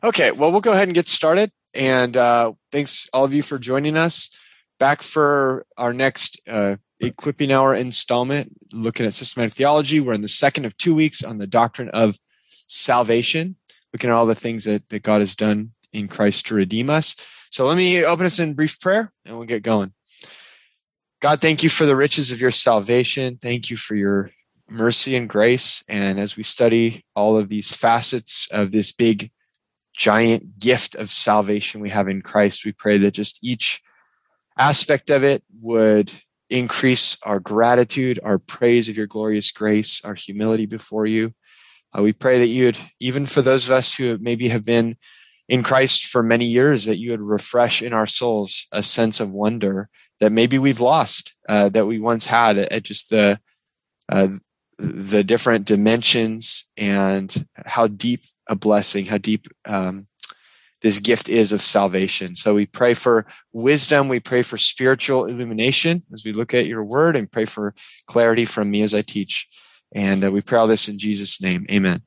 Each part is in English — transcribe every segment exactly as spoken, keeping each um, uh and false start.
Okay, well, we'll go ahead and get started. And uh, thanks all of you for joining us. Back for our next uh, Equipping Hour installment, looking at systematic theology. We're in the second of two weeks on the doctrine of salvation, looking at all the things that, that God has done in Christ to redeem us. So let me open us in brief prayer, and we'll get going. God, thank you for the riches of your salvation. Thank you for your mercy and grace. And as we study all of these facets of this big giant gift of salvation we have in Christ, we pray that just each aspect of it would increase our gratitude, our praise of your glorious grace, our humility before you. Uh, we pray that you would, even for those of us who maybe have been in Christ for many years, that you would refresh in our souls a sense of wonder that maybe we've lost, uh, that we once had at just the uh, the different dimensions and how deep a blessing, how deep um, this gift is of salvation. So we pray for wisdom. We pray for spiritual illumination as we look at your word, and pray for clarity from me as I teach. And uh, we pray all this in Jesus' name. Amen.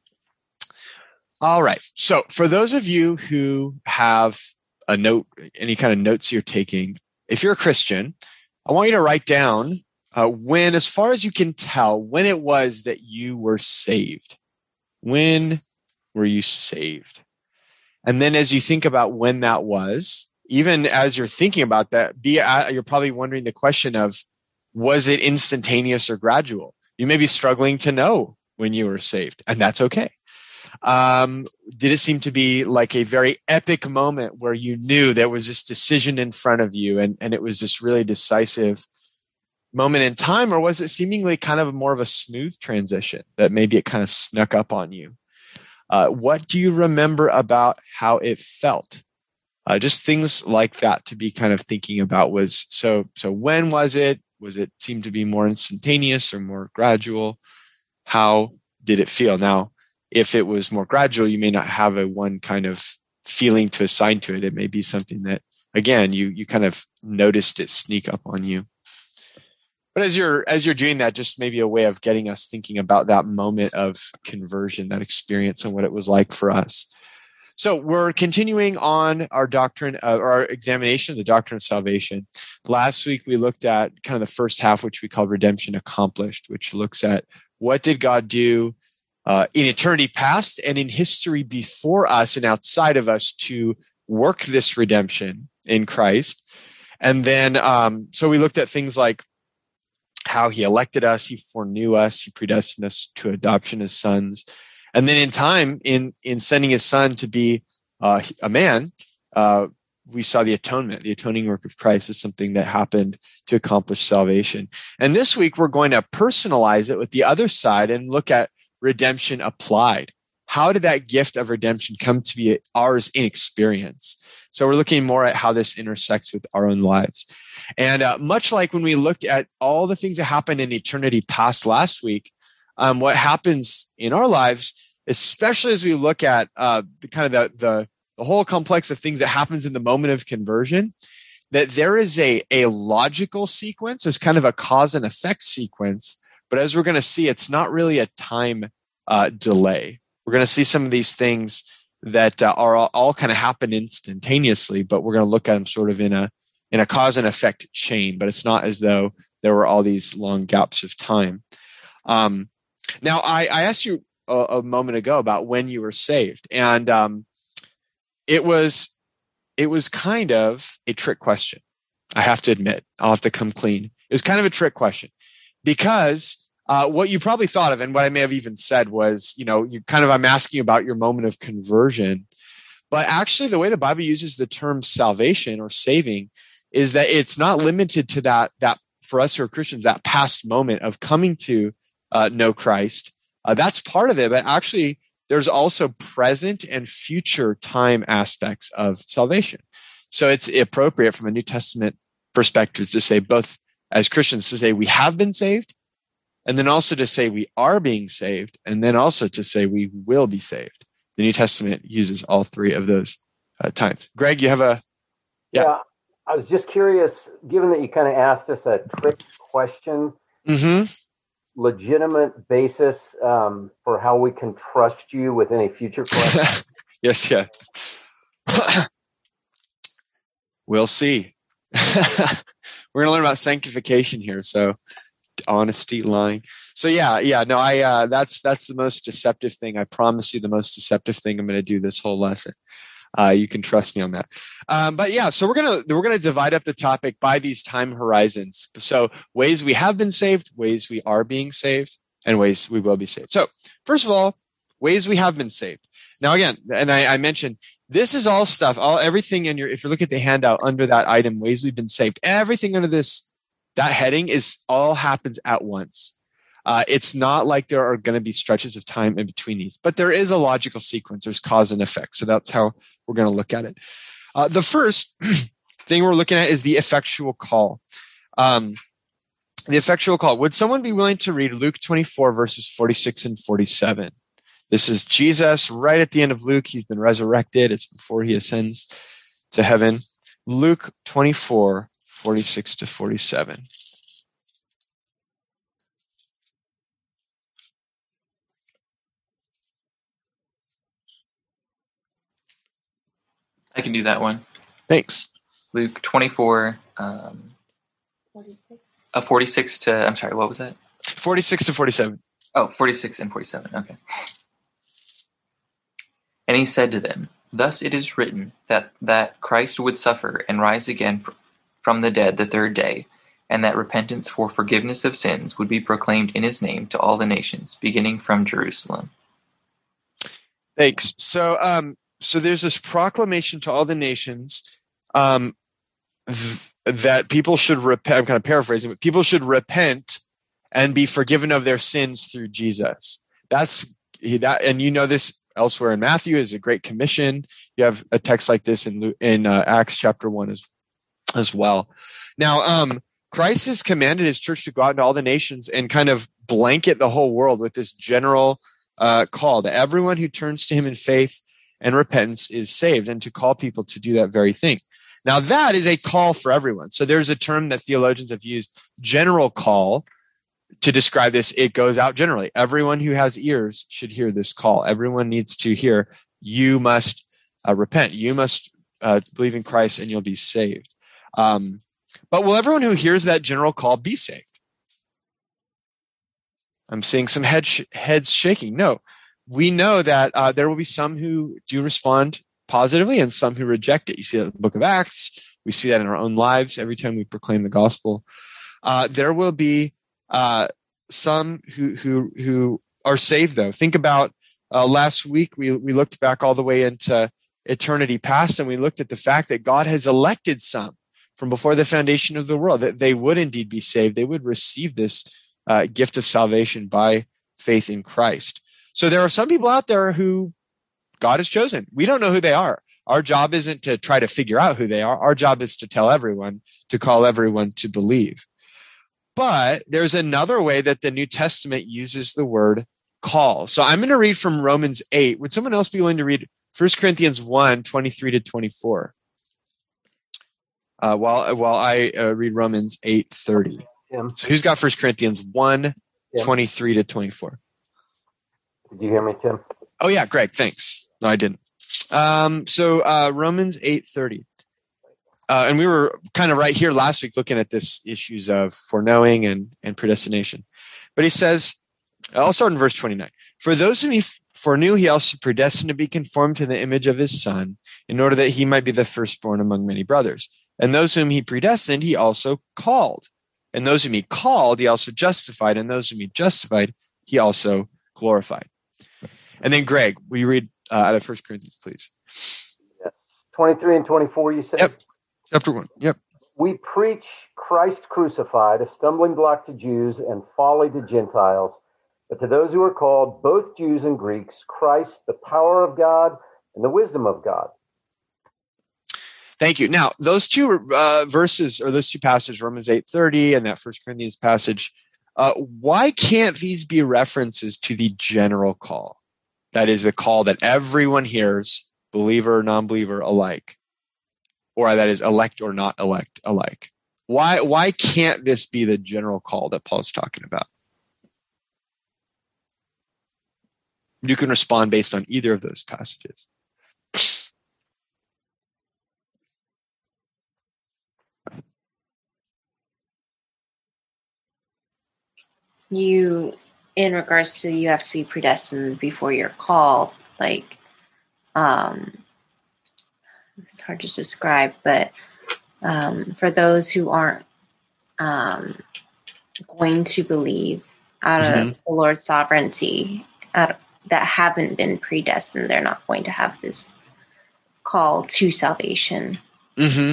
All right. So for those of you who have a note, any kind of notes you're taking, if you're a Christian, I want you to write down Uh, when, as far as you can tell, when it was that you were saved. When were you saved? And then as you think about when that was, even as you're thinking about that, be, uh, you're probably wondering the question of, was it instantaneous or gradual? You may be struggling to know when you were saved, and that's okay. Um, did it seem to be like a very epic moment where you knew there was this decision in front of you, and, and it was this really decisive moment in time, or was it seemingly kind of more of a smooth transition that maybe it kind of snuck up on you? Uh, what do you remember about how it felt? Uh, just things like that to be kind of thinking about. Was so, so when was it? Was it seem to be more instantaneous or more gradual? How did it feel? Now, if it was more gradual, you may not have a one kind of feeling to assign to it. It may be something that, again, you, you kind of noticed it sneak up on you. But as you're as you're doing that, just maybe a way of getting us thinking about that moment of conversion, that experience, and what it was like for us. So we're continuing on our doctrine, uh, or our examination of the doctrine of salvation. Last week we looked at kind of the first half, which we call redemption accomplished, which looks at what did God do uh, in eternity past and in history before us and outside of us to work this redemption in Christ. And then, um, so we looked at things like how he elected us, he foreknew us, he predestined us to adoption as sons. And then in time, in, in sending his son to be uh, a man, uh, we saw the atonement, the atoning work of Christ is something that happened to accomplish salvation. And this week, we're going to personalize it with the other side and look at redemption applied. How did that gift of redemption come to be ours in experience? So we're looking more at how this intersects with our own lives. And uh, much like when we looked at all the things that happened in eternity past last week, um, what happens in our lives, especially as we look at uh, the kind of the, the, the whole complex of things that happens in the moment of conversion, that there is a, a logical sequence. There's kind of a cause and effect sequence. But as we're going to see, it's not really a time uh, delay. We're going to see some of these things that uh, are all, all kind of happen instantaneously, but we're going to look at them sort of in a in a cause and effect chain. But it's not as though there were all these long gaps of time. Um, now, I, I asked you a, a moment ago about when you were saved, and um, it was it was kind of a trick question. I have to admit, I'll have to come clean. It was kind of a trick question because Uh, what you probably thought of, and what I may have even said was, you know, you kind of, I'm asking about your moment of conversion, but actually the way the Bible uses the term salvation or saving is that it's not limited to that, that for us who are Christians, that past moment of coming to uh, know Christ. Uh, that's part of it, but actually there's also present and future time aspects of salvation. So it's appropriate from a New Testament perspective to say both as Christians to say we have been saved, and then also to say we are being saved, and then also to say we will be saved. The New Testament uses all three of those uh, times. Greg, you have a... Yeah. yeah, I was just curious, given that you kind of asked us a trick question, mm-hmm. legitimate basis um, for how we can trust you with any future questions? Yes, yeah. We'll see. We're going to learn about sanctification here. So honesty, lying. So yeah, yeah, no, I, uh, that's, that's the most deceptive thing. I promise you the most deceptive thing I'm going to do this whole lesson. Uh, you can trust me on that. Um, but yeah, so we're going to, we're going to divide up the topic by these time horizons. So ways we have been saved, ways we are being saved, and ways we will be saved. So first of all, ways we have been saved. Now again, and I, I mentioned, this is all stuff, all everything in your, if you look at the handout under that item, ways we've been saved, everything under this, that heading is all happens at once. Uh, it's not like there are going to be stretches of time in between these, but there is a logical sequence. There's cause and effect. So that's how we're going to look at it. Uh, the first thing we're looking at is the effectual call. Um, the effectual call. Would someone be willing to read Luke twenty-four, verses forty-six and forty-seven? This is Jesus right at the end of Luke. He's been resurrected. It's before he ascends to heaven. Luke twenty-four, forty-six to forty-seven. I can do that one. Thanks. Luke twenty-four, um, forty-six. Uh, forty-six to, I'm sorry, what was that? forty-six to forty-seven. Oh, forty-six and forty-seven, okay. And he said to them, "Thus it is written that, that Christ would suffer and rise again fr- from the dead the third day, and that repentance for forgiveness of sins would be proclaimed in his name to all the nations, beginning from Jerusalem." Thanks. So, um, so there's this proclamation to all the nations um, th- that people should repent. I'm kind of paraphrasing, but people should repent and be forgiven of their sins through Jesus. That's that, and you know this elsewhere in Matthew is a great commission. You have a text like this in in uh, Acts chapter one as as well. Now, um, Christ has commanded his church to go out into all the nations and kind of blanket the whole world with this general uh, call that everyone who turns to him in faith and repentance is saved, and to call people to do that very thing. Now, that is a call for everyone. So there's a term that theologians have used, general call, to describe this. It goes out generally. Everyone who has ears should hear this call. Everyone needs to hear, you must uh, repent. You must uh, believe in Christ and you'll be saved. Um, but will everyone who hears that general call be saved? I'm seeing some head sh- heads shaking. No, we know that uh, there will be some who do respond positively and some who reject it. You see that in the book of Acts. We see that in our own lives every time we proclaim the gospel. Uh, there will be uh, some who who who are saved, though. Think about uh, last week. We we looked back all the way into eternity past, and we looked at the fact that God has elected some from before the foundation of the world, that they would indeed be saved. They would receive this uh, gift of salvation by faith in Christ. So there are some people out there who God has chosen. We don't know who they are. Our job isn't to try to figure out who they are. Our job is to tell everyone, to call everyone to believe. But there's another way that the New Testament uses the word call. So I'm going to read from Romans eight. Would someone else be willing to read First Corinthians one, twenty-three to twenty-four? Uh, while while I uh, read Romans eight thirty. Tim, So who's got First Corinthians one, Tim. twenty-three to twenty-four? Did you hear me, Tim? Oh yeah, Greg, thanks. No, I didn't. Um, so uh, Romans eight thirty. Uh, and we were kind of right here last week looking at this issues of foreknowing and, and predestination. But he says, I'll start in verse twenty-nine. For those whom he foreknew, he also predestined to be conformed to the image of his son, in order that he might be the firstborn among many brothers. And those whom he predestined, he also called. And those whom he called, he also justified. And those whom he justified, he also glorified. And then, Greg, will you read uh, out of First Corinthians, please? Yes. twenty-three and twenty-four, you said? Yep. Chapter one. Yep. We preach Christ crucified, a stumbling block to Jews and folly to Gentiles. But to those who are called, both Jews and Greeks, Christ, the power of God and the wisdom of God. Thank you. Now, those two uh, verses, or those two passages, Romans eight thirty and that First Corinthians passage, uh, why can't these be references to the general call? That is the call that everyone hears, believer or non-believer alike, or that is elect or not elect alike. Why, why can't this be the general call that Paul's talking about? You can respond based on either of those passages. you, in regards to you have to be predestined before you're called, like, um, it's hard to describe, but um, for those who aren't um, going to believe out Mm-hmm. of the Lord's sovereignty, out of, that haven't been predestined, they're not going to have this call to salvation. Mm-hmm.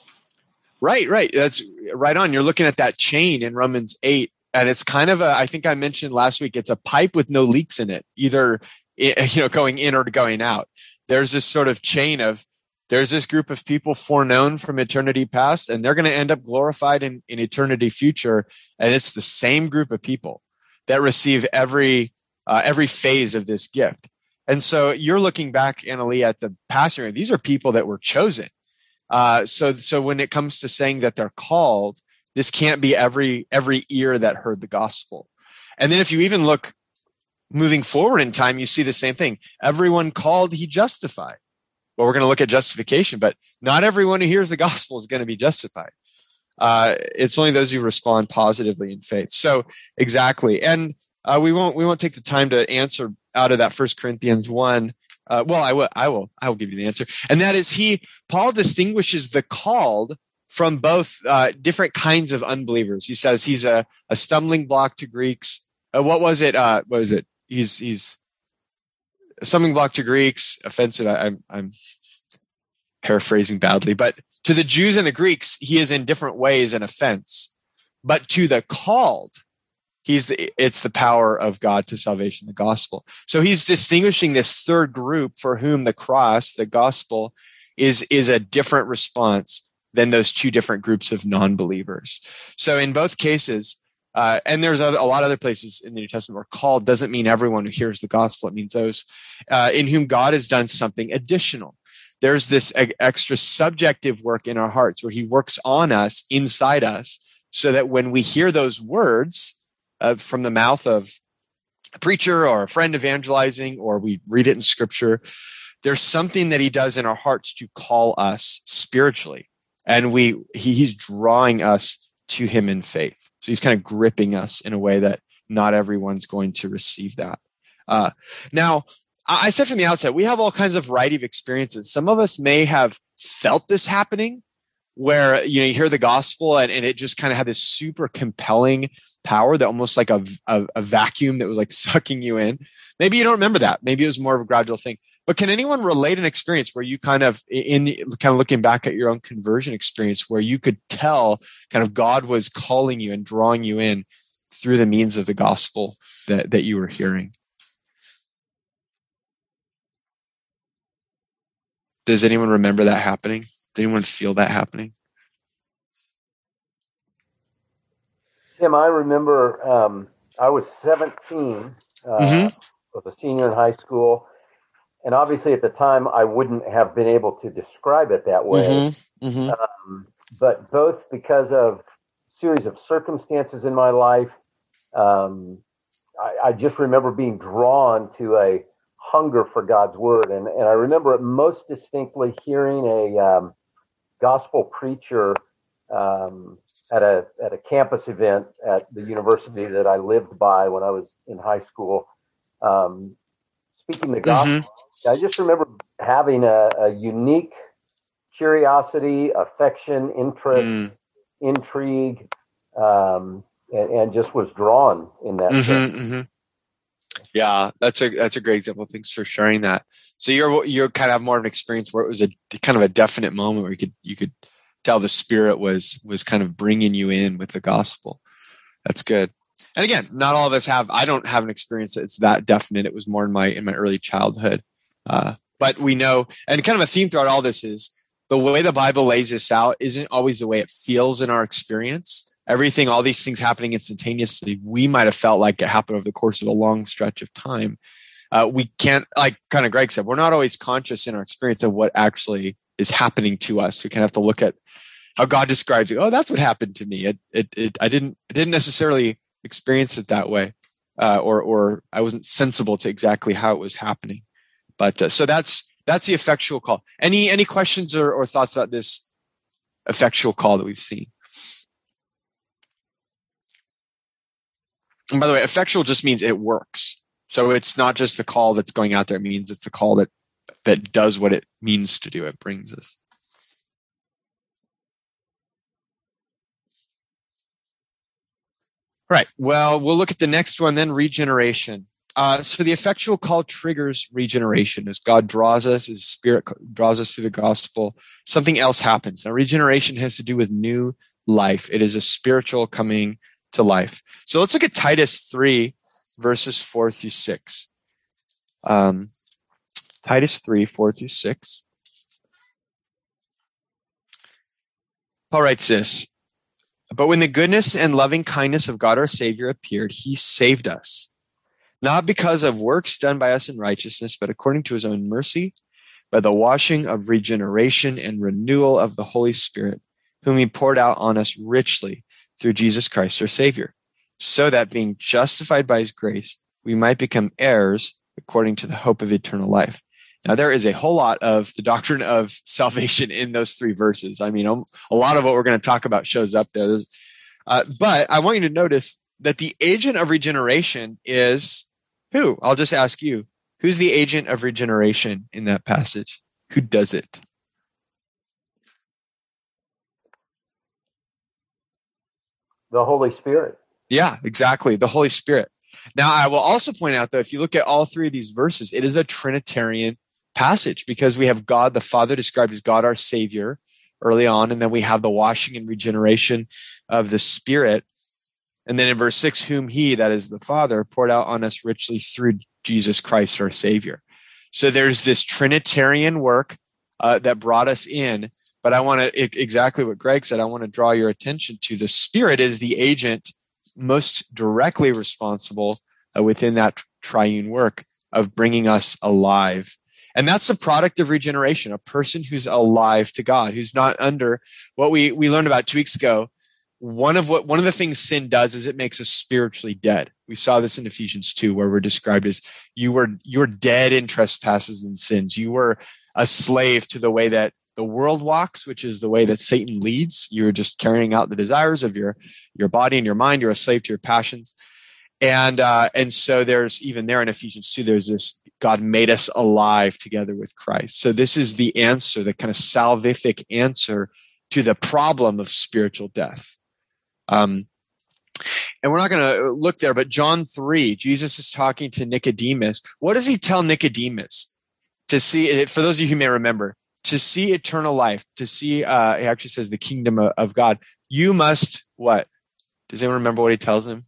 Right, right. That's right on. You're looking at that chain in Romans eight, and it's kind of a, I think I mentioned last week, it's a pipe with no leaks in it, either, you know, going in or going out. There's this sort of chain of, there's this group of people foreknown from eternity past, and they're going to end up glorified in, in eternity future. And it's the same group of people that receive every, uh, every phase of this gift. And so you're looking back, Annalie, at the pastor. These are people that were chosen. Uh, so, so when it comes to saying that they're called, this can't be every every ear that heard the gospel. And then if you even look moving forward in time, you see the same thing. Everyone called, he justified. Well, we're going to look at justification, but not everyone who hears the gospel is going to be justified. Uh, it's only those who respond positively in faith. So exactly, and uh, we won't we won't take the time to answer out of that First Corinthians one. Uh, well, I will, I will, I will give you the answer. And that is he, Paul distinguishes the called from both uh, different kinds of unbelievers. He says he's a, a stumbling block to Greeks. Uh, what was it? Uh, what was it? He's, he's a stumbling block to Greeks, offensive. I, I'm, I'm paraphrasing badly, but to the Jews and the Greeks, he is in different ways an offense. But to the called, He's the, it's the power of God to salvation, the gospel. So he's distinguishing this third group for whom the cross, the gospel, is, is a different response than those two different groups of non-believers. So in both cases, uh, and there's a, a lot of other places in the New Testament where called doesn't mean everyone who hears the gospel. It means those uh, in whom God has done something additional. There's this e- extra subjective work in our hearts where he works on us, inside us, so that when we hear those words, Uh, from the mouth of a preacher or a friend evangelizing, or we read it in scripture, there's something that he does in our hearts to call us spiritually. And we, he, he's drawing us to him in faith. So he's kind of gripping us in a way that not everyone's going to receive that. Uh, now, I said from the outset, we have all kinds of variety of experiences. Some of us may have felt this happening, where, you know, you hear the gospel and, and it just kind of had this super compelling power that almost like a, a, a vacuum that was like sucking you in. Maybe you don't remember that. Maybe it was more of a gradual thing. But can anyone relate an experience where you kind of, in kind of looking back at your own conversion experience, where you could tell kind of God was calling you and drawing you in through the means of the gospel that, that you were hearing? Does anyone remember that happening? Did anyone feel that happening? Tim, I remember um, I was seventeen. Uh, Mm-hmm. I was a senior in high school. And obviously at the time, I wouldn't have been able to describe it that way. Mm-hmm. Mm-hmm. Um, but both because of a series of circumstances in my life, um, I, I just remember being drawn to a hunger for God's word. And, and I remember it most distinctly hearing a um, gospel preacher um, at a at a campus event at the university that I lived by when I was in high school, um, speaking the gospel. Mm-hmm. I just remember having a, a unique curiosity, affection, interest, mm. intrigue, um, and, and just was drawn in that. Mm-hmm, mm-hmm. Yeah, that's a that's a great example. Thanks for sharing that. So you're you're kind of have more of an experience where it was a kind of a definite moment where you could you could tell the Spirit was was kind of bringing you in with the gospel. That's good. And again, not all of us have. I don't have an experience that's that definite. It was more in my in my early childhood. Uh, but we know, and kind of a theme throughout all this is the way the Bible lays this out isn't always the way it feels in our experience. Everything, all these things happening instantaneously, we might have felt like it happened over the course of a long stretch of time. Uh, we can't, like kind of Greg said, we're not always conscious in our experience of what actually is happening to us. We kind of have to look at how God describes it. Oh, that's what happened to me. It, it, it I didn't, I didn't necessarily experience it that way, uh, or, or I wasn't sensible to exactly how it was happening. But uh, so that's that's the effectual call. Any any questions or, or thoughts about this effectual call that we've seen? And by the way, effectual just means it works. So it's not just the call that's going out there. It means it's the call that, that does what it means to do. It brings us. Right. Well, we'll look at the next one then, regeneration. Uh, so the effectual call triggers regeneration. As God draws us, His Spirit draws us through the gospel, something else happens. Now, regeneration has to do with new life. It is a spiritual coming to life. So let's look at Titus three, verses four through six. Um, Titus three, four through six. Paul writes this, "But when the goodness and loving kindness of God our Savior appeared, He saved us, not because of works done by us in righteousness, but according to His own mercy, by the washing of regeneration and renewal of the Holy Spirit, whom He poured out on us richly through Jesus Christ our Savior, so that being justified by His grace, we might become heirs according to the hope of eternal life." Now, there is a whole lot of the doctrine of salvation in those three verses. I mean, a lot of what we're going to talk about shows up there. Uh, but I want you to notice that the agent of regeneration is who? I'll just ask you, who's the agent of regeneration in that passage? Who does it? The Holy Spirit. Yeah, exactly. The Holy Spirit. Now, I will also point out, though, if you look at all three of these verses, it is a Trinitarian passage because we have God the Father described as God our Savior early on, and then we have the washing and regeneration of the Spirit. And then in verse six, whom He, that is the Father, poured out on us richly through Jesus Christ our Savior. So there's this Trinitarian work uh, that brought us in. But I want to, exactly what Greg said, I want to draw your attention to the Spirit is the agent most directly responsible uh, within that triune work of bringing us alive. And that's the product of regeneration, a person who's alive to God, who's not under what we, we learned about two weeks ago. One of what one of the things sin does is it makes us spiritually dead. We saw this in Ephesians two, where we're described as you were you're dead in trespasses and sins. You were a slave to the way that the world walks, which is the way that Satan leads. You're just carrying out the desires of your, your body and your mind. You're a slave to your passions. And, uh, and so there's even there in Ephesians two, there's this, God made us alive together with Christ. So this is the answer, the kind of salvific answer to the problem of spiritual death. Um, and we're not going to look there, but John three, Jesus is talking to Nicodemus. What does He tell Nicodemus? To see, for those of you who may remember, to see eternal life, to see, uh, he actually says the kingdom of, of God, you must, what? Does anyone remember what He tells him?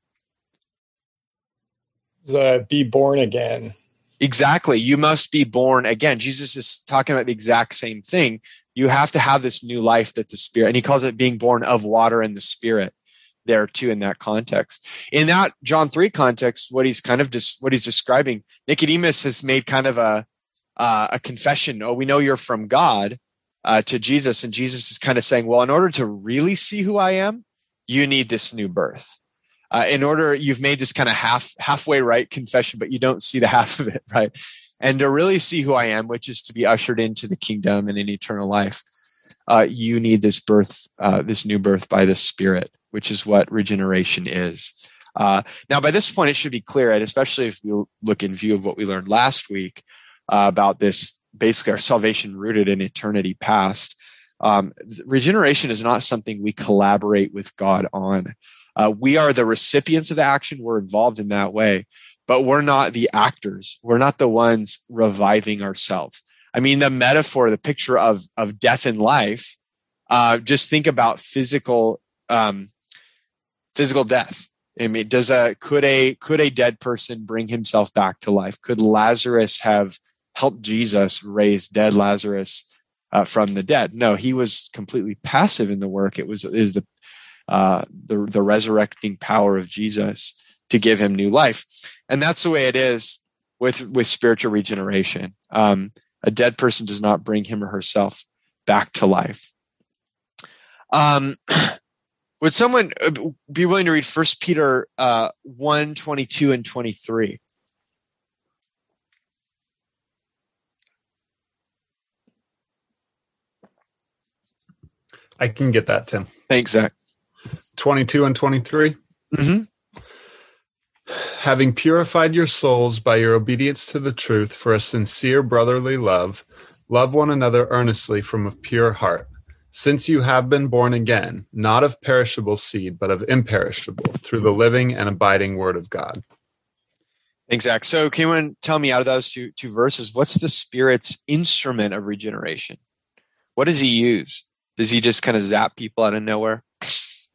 Uh, be born again. Exactly. You must be born again. Jesus is talking about the exact same thing. You have to have this new life that the Spirit, and He calls it being born of water and the Spirit there too in that context. In that John three context, what he's kind of dis- what he's describing, Nicodemus has made kind of a Uh, a confession, oh, we know you're from God, uh, to Jesus. And Jesus is kind of saying, well, in order to really see who I am, you need this new birth. Uh, in order, you've made this kind of half, halfway right confession, but you don't see the half of it, right? And to really see who I am, which is to be ushered into the kingdom and in eternal life, uh, you need this birth, uh, this new birth by the Spirit, which is what regeneration is. Uh, now, by this point, it should be clear, and especially if we look in view of what we learned last week, Uh, about this, basically our salvation rooted in eternity past. Um, regeneration is not something we collaborate with God on. Uh, we are the recipients of the action. We're involved in that way, but we're not the actors. We're not the ones reviving ourselves. I mean, the metaphor, the picture of, of death and life, uh, just think about physical, um, physical death. I mean, does a, could a, could a dead person bring himself back to life? Could Lazarus have helped Jesus raise dead Lazarus uh, from the dead? No, he was completely passive in the work. It was, it was the, uh, the, the resurrecting power of Jesus to give him new life. And that's the way it is with, with spiritual regeneration. Um, a dead person does not bring him or herself back to life. Um, would someone be willing to read First Peter uh, one, twenty-two and twenty-three? I can get that, Tim. Thanks, Zach. twenty-two and twenty-three. Mm-hmm. having purified your souls by your obedience to the truth for a sincere brotherly love, love one another earnestly from a pure heart, since you have been born again, not of perishable seed, but of imperishable, through the living and abiding word of God. Thanks, Zach. So can you tell me out of those two, two verses, what's the Spirit's instrument of regeneration? What does he use? Does he just kind of zap people out of nowhere? It's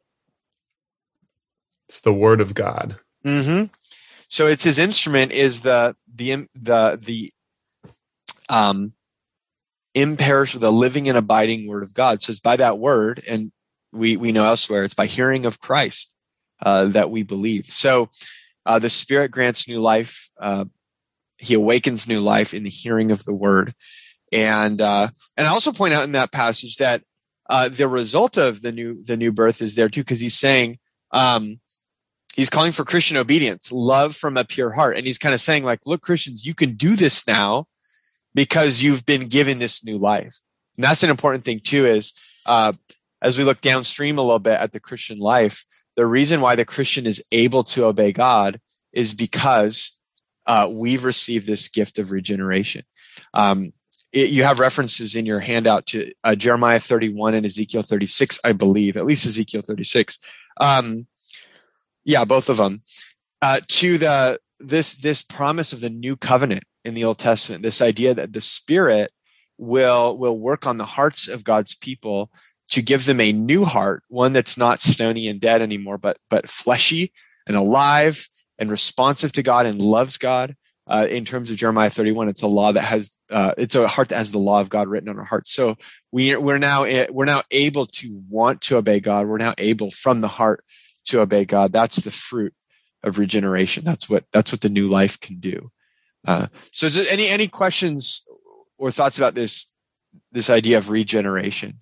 the word of God. Mm-hmm. So it's his instrument is the the the the um imperishable, the living and abiding word of God. So it's by that word, and we we know elsewhere it's by hearing of Christ uh, that we believe. So uh, the Spirit grants new life. Uh, he awakens new life in the hearing of the word, and uh, and I also point out in that passage that uh, the result of the new the new birth is there too, because he's saying. Um, He's calling for Christian obedience, love from a pure heart. And he's kind of saying, like, look, Christians, you can do this now because you've been given this new life. And that's an important thing, too, is uh, as we look downstream a little bit at the Christian life, the reason why the Christian is able to obey God is because uh, we've received this gift of regeneration. Um, it, you have references in your handout to uh, Jeremiah thirty-one and Ezekiel thirty-six, I believe, at least Ezekiel thirty-six. Um, Yeah, both of them. Uh, to the this this promise of the new covenant in the Old Testament, this idea that the Spirit will will work on the hearts of God's people to give them a new heart, one that's not stony and dead anymore, but but fleshy and alive and responsive to God and loves God. Uh, in terms of Jeremiah thirty-one, it's a law that has uh, it's a heart that has the law of God written on our hearts. So we we're now we're now able to want to obey God. We're now able from the heart to obey God. That's the fruit of regeneration. That's what that's what the new life can do. Uh, so, is there any any questions or thoughts about this this idea of regeneration?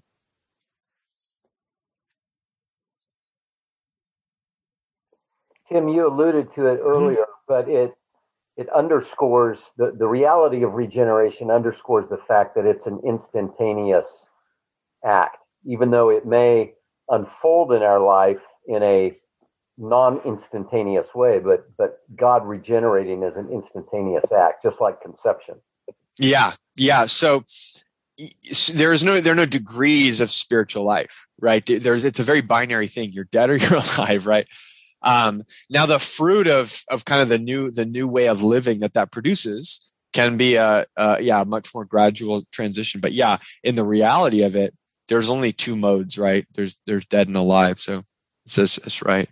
Tim, you alluded to it earlier, but it it underscores the the reality of regeneration. Underscores the fact that it's an instantaneous act, even though it may unfold in our life in a non-instantaneous way, but but God regenerating is an instantaneous act, just like conception. Yeah, yeah. So there is no there are no degrees of spiritual life, right? There's it's a very binary thing. You're dead or you're alive, right? Um, now the fruit of of kind of the new the new way of living that that produces can be a, a yeah much more gradual transition. But yeah, in the reality of it, there's only two modes, right? There's there's dead and alive. So That's, that's right.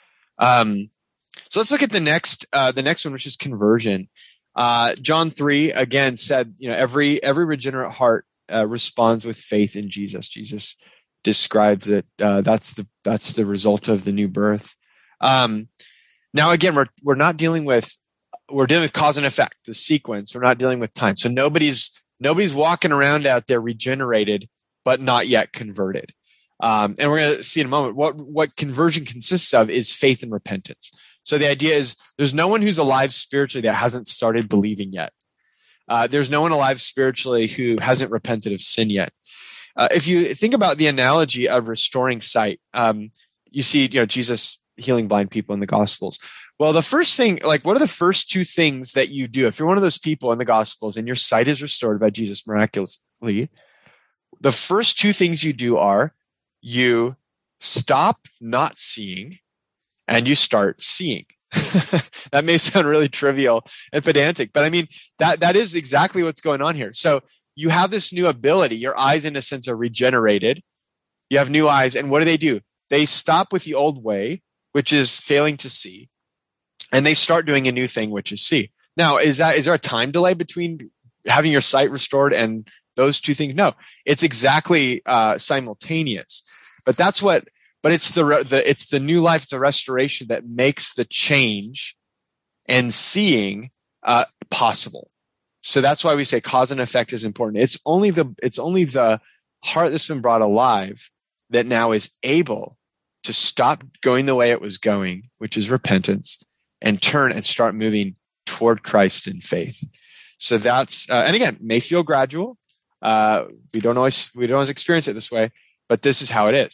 Um, so let's look at the next, uh, the next one, which is conversion. Uh, John three again said, you know, every every regenerate heart uh, responds with faith in Jesus. Jesus describes it. Uh, that's the that's the result of the new birth. Um, now, again, we're we're not dealing with we're dealing with cause and effect, the sequence. We're not dealing with time. So nobody's nobody's walking around out there regenerated but not yet converted. Um, and we're going to see in a moment what, what conversion consists of is faith and repentance. So the idea is there's no one who's alive spiritually that hasn't started believing yet. Uh, there's no one alive spiritually who hasn't repented of sin yet. Uh, if you think about the analogy of restoring sight, um, you see, you know, Jesus healing blind people in the Gospels. Well, the first thing, like, what are the first two things that you do? If you're one of those people in the Gospels and your sight is restored by Jesus miraculously, the first two things you do are you stop not seeing and you start seeing. That may sound really trivial and pedantic, but I mean, that, that is exactly what's going on here. So you have this new ability. Your eyes, in a sense, are regenerated. You have new eyes. And what do they do? They stop with the old way, which is failing to see, and they start doing a new thing, which is see. Now, is that is there a time delay between having your sight restored and those two things? No, it's exactly uh, simultaneous. But that's what. But it's the the it's the new life, the restoration that makes the change and seeing uh, possible. So that's why we say cause and effect is important. It's only the it's only the heart that's been brought alive that now is able to stop going the way it was going, which is repentance, and turn and start moving toward Christ in faith. So that's uh, and again, may feel gradual. Uh, we don't always we don't always experience it this way, but this is how it is.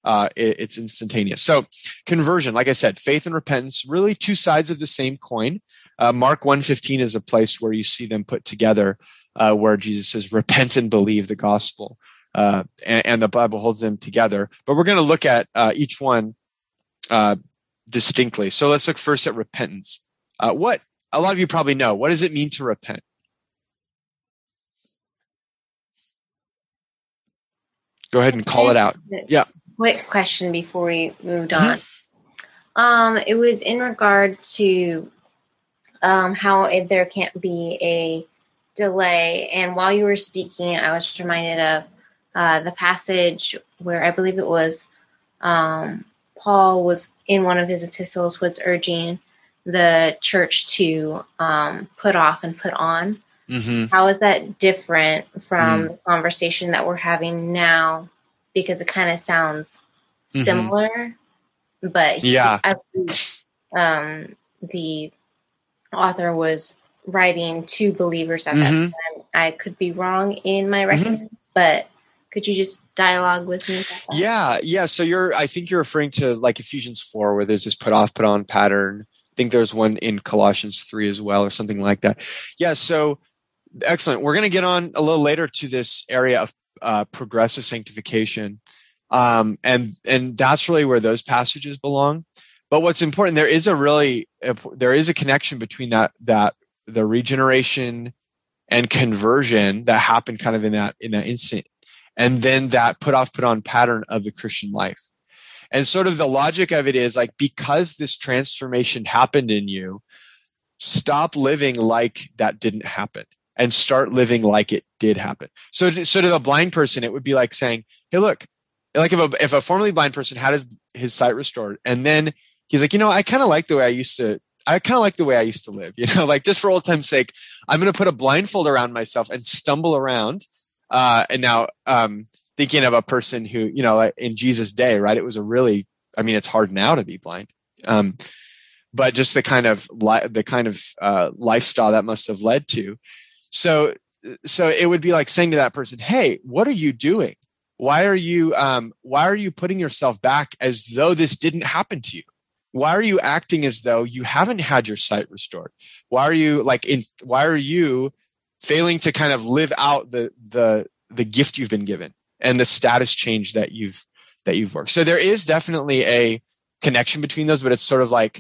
uh, it, it's instantaneous. So conversion, like I said, faith and repentance, really two sides of the same coin. Uh, Mark one fifteen is a place where you see them put together, uh, where Jesus says, repent and believe the gospel. Uh, and, and the Bible holds them together. But we're going to look at uh, each one uh, distinctly. So let's look first at repentance. Uh, what a lot of you probably know. What does it mean to repent? Go ahead and call it out. Yeah. Quick question before we moved on. Um, it was in regard to um, how it, there can't be a delay. And while you were speaking, I was reminded of uh, the passage where I believe it was um, Paul was in one of his epistles was urging the church to um, put off and put on. Mm-hmm. How is that different from mm. the conversation that we're having now? Because it kind of sounds similar, mm-hmm. but he, yeah, I believe, um, the author was writing to believers at mm-hmm. that time. I could be wrong in my reckoning, mm-hmm. but could you just dialogue with me? Yeah, yeah. So you're, I think you're referring to like Ephesians four, where there's this put off, put on pattern. I think there's one in Colossians three as well, or something like that. Yeah. So. Excellent. We're going to get on a little later to this area of uh, progressive sanctification. Um, and, and that's really where those passages belong. But what's important, there is a really, there is a connection between that, that the regeneration and conversion that happened kind of in that, in that instant. And then that put off, put on pattern of the Christian life. And sort of the logic of it is like, because this transformation happened in you, stop living like that didn't happen. And start living like it did happen. So, so to the blind person, it would be like saying, "Hey, look, like if a if a formerly blind person had his his sight restored, and then he's like, you know, I kind of like the way I used to. I kind of like the way I used to live. You know, like just for old time's sake, I'm going to put a blindfold around myself and stumble around. Uh, and now, um, thinking of a person who, you know, like in Jesus' day, right? It was a really, I mean, it's hard now to be blind. Um, but just the kind of li- the kind of uh, lifestyle that must have led to. So, so it would be like saying to that person, "Hey, what are you doing? Why are you, um, why are you putting yourself back as though this didn't happen to you? Why are you acting as though you haven't had your sight restored? Why are you like in, why are you failing to kind of live out the, the, the gift you've been given and the status change that you've, that you've worked?" So there is definitely a connection between those, but it's sort of like,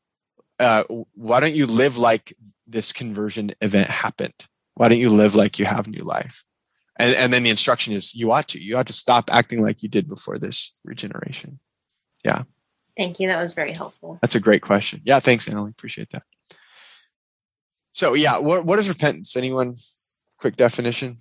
uh, why don't you live like this conversion event happened? Why don't you live like you have new life? And, and then the instruction is you ought to. You ought to stop acting like you did before this regeneration. Yeah. Thank you. That was very helpful. That's a great question. Yeah, thanks, Annalie. Appreciate that. So, yeah, what, what is repentance? Anyone? Quick definition?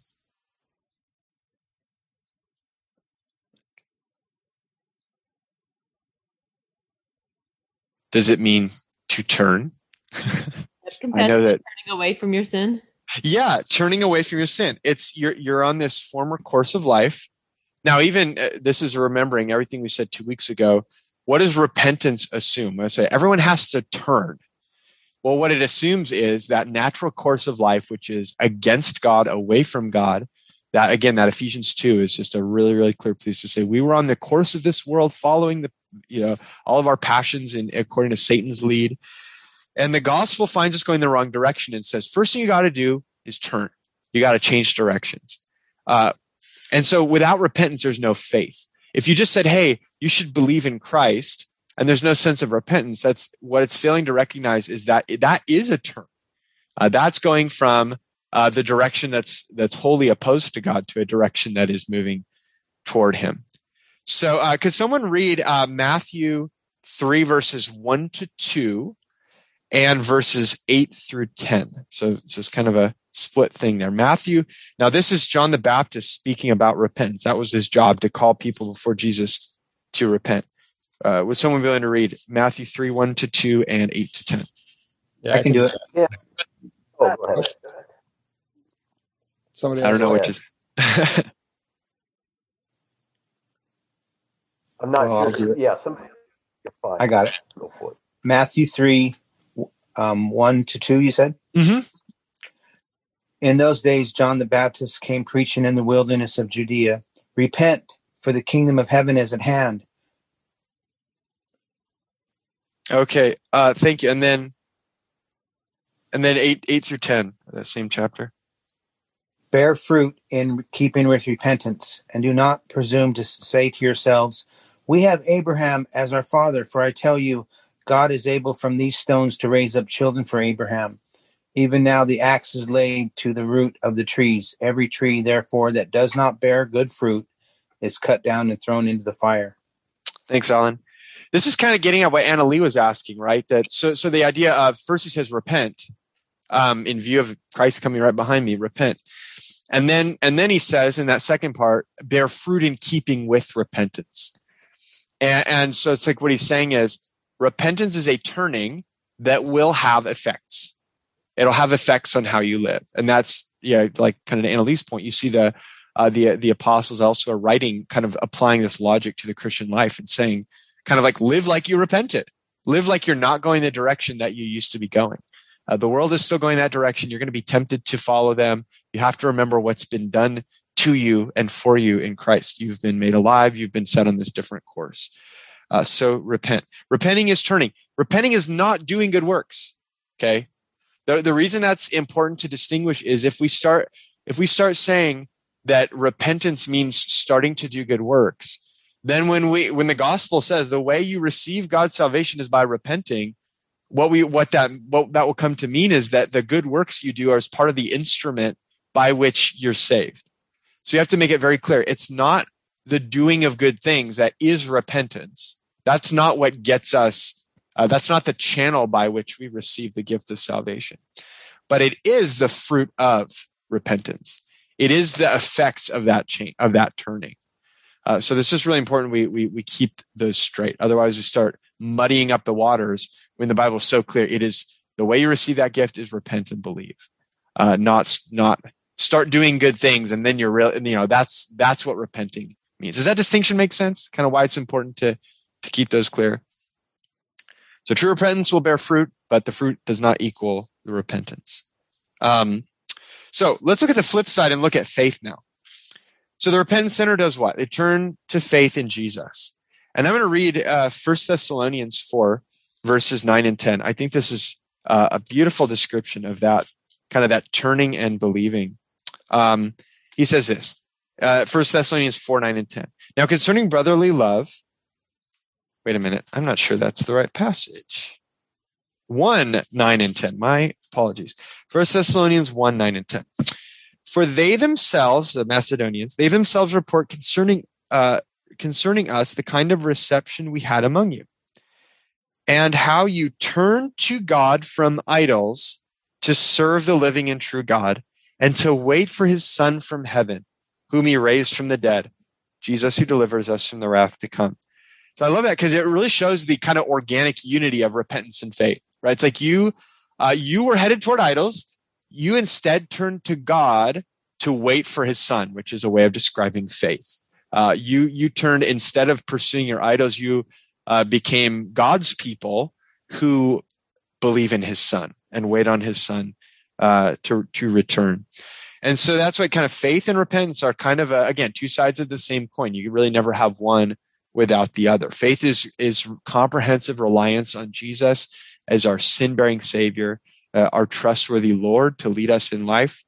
Does it mean to turn? I know that turning away from your sin. Yeah, turning away from your sin. It's you're you're on this former course of life. Now, even uh, this is remembering everything we said two weeks ago. What does repentance assume? I say everyone has to turn. Well, what it assumes is that natural course of life, which is against God, away from God. That again, that Ephesians two is just a really, really clear place to say we were on the course of this world, following the you know all of our passions and according to Satan's lead. And the gospel finds us going the wrong direction and says, first thing you got to do is turn. You got to change directions. Uh, and so without repentance, there's no faith. If you just said, hey, you should believe in Christ, and there's no sense of repentance, that's what it's failing to recognize is that that is a turn. Uh, that's going from uh, the direction that's that's wholly opposed to God to a direction that is moving toward him. So uh, could someone read uh, Matthew three, verses one to two, and verses eight through ten. So it's just kind of a split thing there. Matthew, now this is John the Baptist speaking about repentance. That was his job, to call people before Jesus to repent. Uh, would someone be willing to read Matthew three, one to two, and eight to ten? Yeah, I, I can, can do it. Yeah. Oh, go ahead. Somebody I don't know which ahead. is. I'm not well, I'll sure. do it. Yeah, somebody. You're fine. I got it. Go for it. Matthew three, um, one to two, you said? Mm-hmm. In those days, John the Baptist came preaching in the wilderness of Judea, "Repent, for the kingdom of heaven is at hand. Okay, uh, thank you. And then, and then eight, eight through ten, that same chapter. Bear fruit in keeping with repentance, and do not presume to say to yourselves, "We have Abraham as our father." For I tell you, God is able from these stones to raise up children for Abraham. Even now the axe is laid to the root of the trees. Every tree, therefore, that does not bear good fruit is cut down and thrown into the fire. Thanks, Alan. This is kind of getting at what Anna Lee was asking, right? That so, so the idea of first he says repent, um, in view of Christ coming right behind me, repent, and then and then he says in that second part, bear fruit in keeping with repentance, and, and so it's like what he's saying is repentance is a turning that will have effects. It'll have effects on how you live, and that's yeah, like kind of to Anna Lee's point. You see the uh, the the apostles also are writing, kind of applying this logic to the Christian life and saying, kind of like live like you repented, live like you're not going the direction that you used to be going. Uh, the world is still going that direction. You're going to be tempted to follow them. You have to remember what's been done to you and for you in Christ. You've been made alive. You've been set on this different course. Uh, so repent. Repenting is turning. Repenting is not doing good works. Okay. The, the reason that's important to distinguish is if we start, if we start saying that repentance means starting to do good works, then when we, when the gospel says the way you receive God's salvation is by repenting, what we, what that, what that will come to mean is that the good works you do are as part of the instrument by which you're saved. So you have to make it very clear. It's not the doing of good things that is repentance. That's not what gets us. Uh, that's not the channel by which we receive the gift of salvation, but it is the fruit of repentance. It is the effects of that change, of that turning. Uh, so this is really important. We, we, we keep those straight. Otherwise we start muddying up the waters when the Bible is so clear. It is the way you receive that gift is repent and believe, uh, not, not start doing good things. And then you're real, you know, that's, that's what repenting means. Does that distinction make sense? Kind of why it's important to, to keep those clear. So true repentance will bear fruit, but the fruit does not equal the repentance. Um, so let's look at the flip side and look at faith now. So the repentant sinner does what? They turn to faith in Jesus. And I'm going to read uh, First Thessalonians four, verses nine and ten. I think this is uh, a beautiful description of that, kind of that turning and believing. Um, he says this, uh, First Thessalonians four, nine and ten. Now concerning brotherly love, wait a minute. I'm not sure that's the right passage. one, nine, and ten. My apologies. First Thessalonians one, nine, and ten. For they themselves, the Macedonians, they themselves report concerning uh, concerning us the kind of reception we had among you, and how you turned to God from idols to serve the living and true God, and to wait for his Son from heaven, whom he raised from the dead, Jesus who delivers us from the wrath to come. So I love that because it really shows the kind of organic unity of repentance and faith, right? It's like you, uh, you were headed toward idols. You instead turned to God to wait for his Son, which is a way of describing faith. Uh, you, you turned, instead of pursuing your idols, you uh, became God's people who believe in his Son and wait on his Son uh, to, to return. And so that's why kind of faith and repentance are kind of, a, again, two sides of the same coin. You can really never have one without the other. Faith is, is comprehensive reliance on Jesus as our sin-bearing Savior, uh, our trustworthy Lord to lead us in life.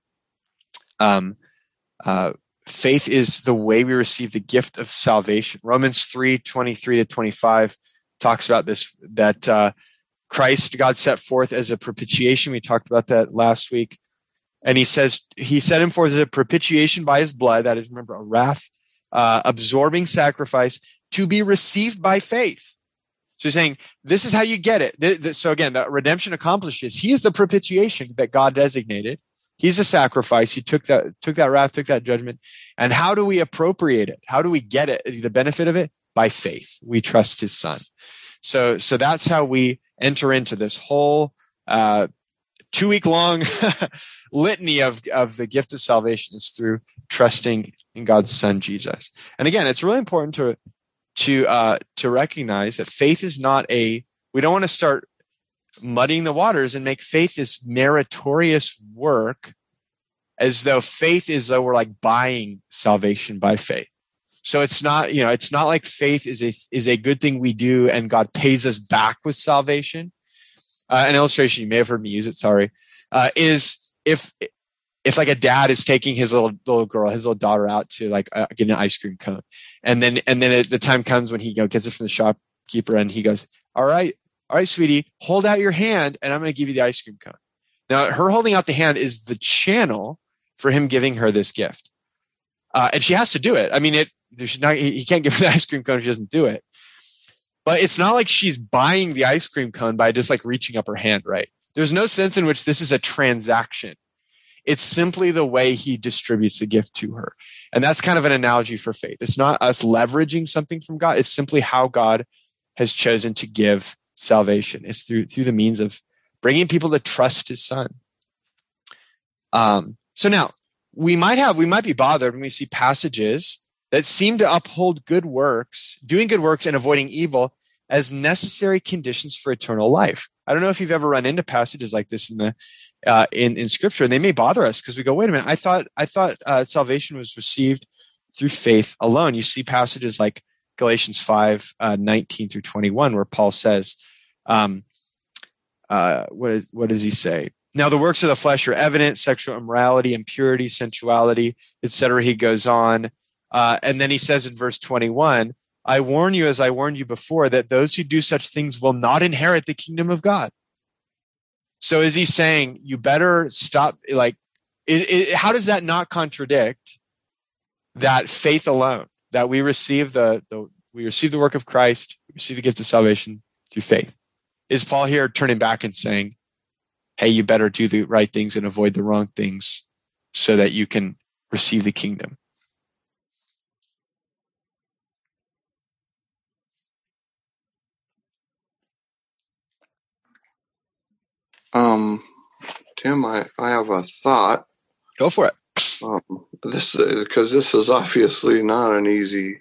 Um, uh, faith is the way we receive the gift of salvation. Romans three, twenty-three to twenty-five talks about this, that uh, Christ, God set forth as a propitiation. We talked about that last week. And he says, he set him forth as a propitiation by his blood, that is, remember, a wrath, uh, absorbing sacrifice, to be received by faith. So he's saying, this is how you get it. So again, the redemption accomplishes. He is the propitiation that God designated. He's the sacrifice. He took that, took that wrath, took that judgment. And how do we appropriate it? How do we get it? The benefit of it? By faith. We trust his Son. So, so that's how we enter into this whole, uh, two week long litany of, of the gift of salvation is through trusting in God's Son, Jesus. And again, it's really important to, to, uh, to recognize that faith is not a, we don't want to start muddying the waters and make faith this meritorious work as though faith is though we're like buying salvation by faith. So it's not, you know, it's not like faith is a is a good thing we do and God pays us back with salvation. Uh, an illustration, you may have heard me use it, sorry, uh, is if if like a dad is taking his little little girl, his little daughter out to like uh, get an ice cream cone, and then and then it, the time comes when he you know, gets it from the shopkeeper and he goes, all right, all right, sweetie, hold out your hand and I'm going to give you the ice cream cone. Now, her holding out the hand is the channel for him giving her this gift. Uh, and she has to do it. I mean, it. There's not, he can't give her the ice cream cone if she doesn't do it. But it's not like she's buying the ice cream cone by just like reaching up her hand, right? There's no sense in which this is a transaction. It's simply the way he distributes the gift to her. And that's kind of an analogy for faith. It's not us leveraging something from God. It's simply how God has chosen to give salvation. It's through, through the means of bringing people to trust his son. Um, so now we might have, we might be bothered when we see passages that seem to uphold good works, doing good works and avoiding evil as necessary conditions for eternal life. I don't know if you've ever run into passages like this in the uh, in in Scripture, and they may bother us because we go, "Wait a minute! I thought I thought uh, salvation was received through faith alone." You see passages like Galatians five uh, nineteen through twenty one, where Paul says, um, uh, "What is, what does he say?" Now the works of the flesh are evident: sexual immorality, impurity, sensuality, et cetera. He goes on. Uh, and then he says in verse twenty-one, I warn you, as I warned you before, that those who do such things will not inherit the kingdom of God. So is he saying you better stop? Like, it, it, how does that not contradict that faith alone, that we receive the, the we receive the work of Christ, we receive the gift of salvation through faith? Is Paul here turning back and saying, hey, you better do the right things and avoid the wrong things so that you can receive the kingdom? Um, Tim, I, I have a thought. Go for it. Um, this because this is obviously not an easy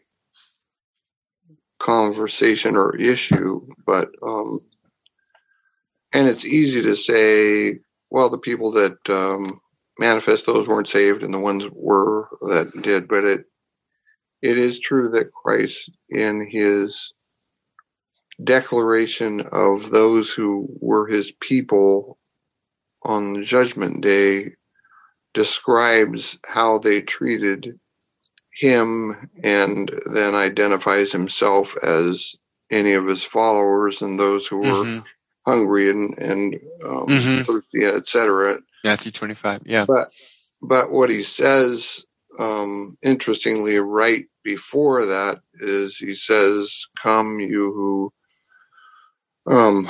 conversation or issue, but um, and it's easy to say, well, the people that um, manifest those weren't saved, and the ones were that did. But it it is true that Christ, in his declaration of those who were his people on the judgment day, describes how they treated him and then identifies himself as any of his followers and those who were mm-hmm. hungry and, and um, mm-hmm. thirsty, et cetera. Matthew twenty-five, yeah. But, but what he says, um, interestingly, right before that is he says, come you who Um,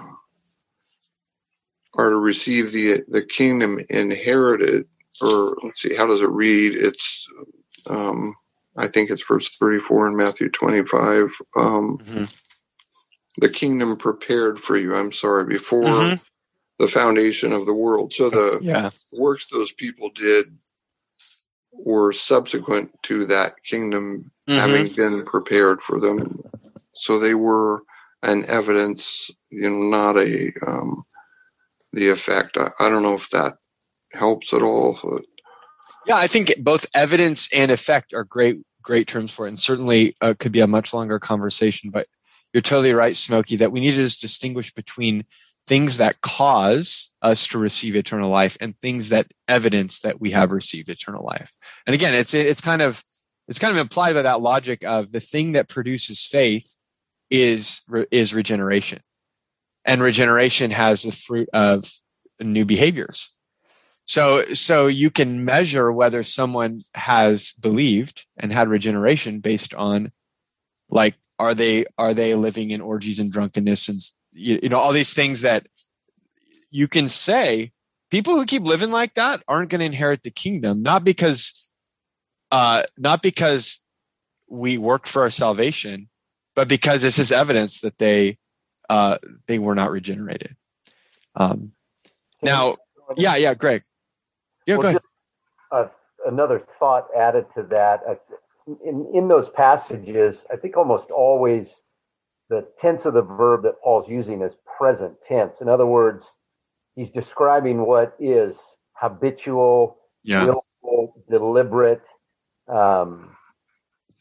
are to receive the the kingdom inherited, or let's see, how does it read? It's, um, I think it's verse thirty-four in Matthew twenty-five. Um, mm-hmm. The kingdom prepared for you. I'm sorry, before mm-hmm. the foundation of the world. So the yeah. works those people did were subsequent to that kingdom mm-hmm. having been prepared for them. So they were an evidence, you know, not a um, the effect. I, I don't know if that helps at all. But. Yeah, I think both evidence and effect are great, great terms for it, and certainly uh, could be a much longer conversation. But you're totally right, Smokey, that we need to just distinguish between things that cause us to receive eternal life and things that evidence that we have received eternal life. And again, it's it's kind of it's kind of implied by that logic of the thing that produces faith is is regeneration, and regeneration has the fruit of new behaviors. So so you can measure whether someone has believed and had regeneration based on, like, are they are they living in orgies and drunkenness and you, you know all these things that you can say people who keep living like that aren't going to inherit the kingdom, not because uh not because we worked for our salvation, but because this is evidence that they uh, they were not regenerated. Um, now, yeah, yeah, Greg. Yeah, well, go ahead. Uh, another thought added to that. Uh, in, in those passages, I think almost always the tense of the verb that Paul's using is present tense. In other words, he's describing what is habitual, yeah. willful, deliberate, um,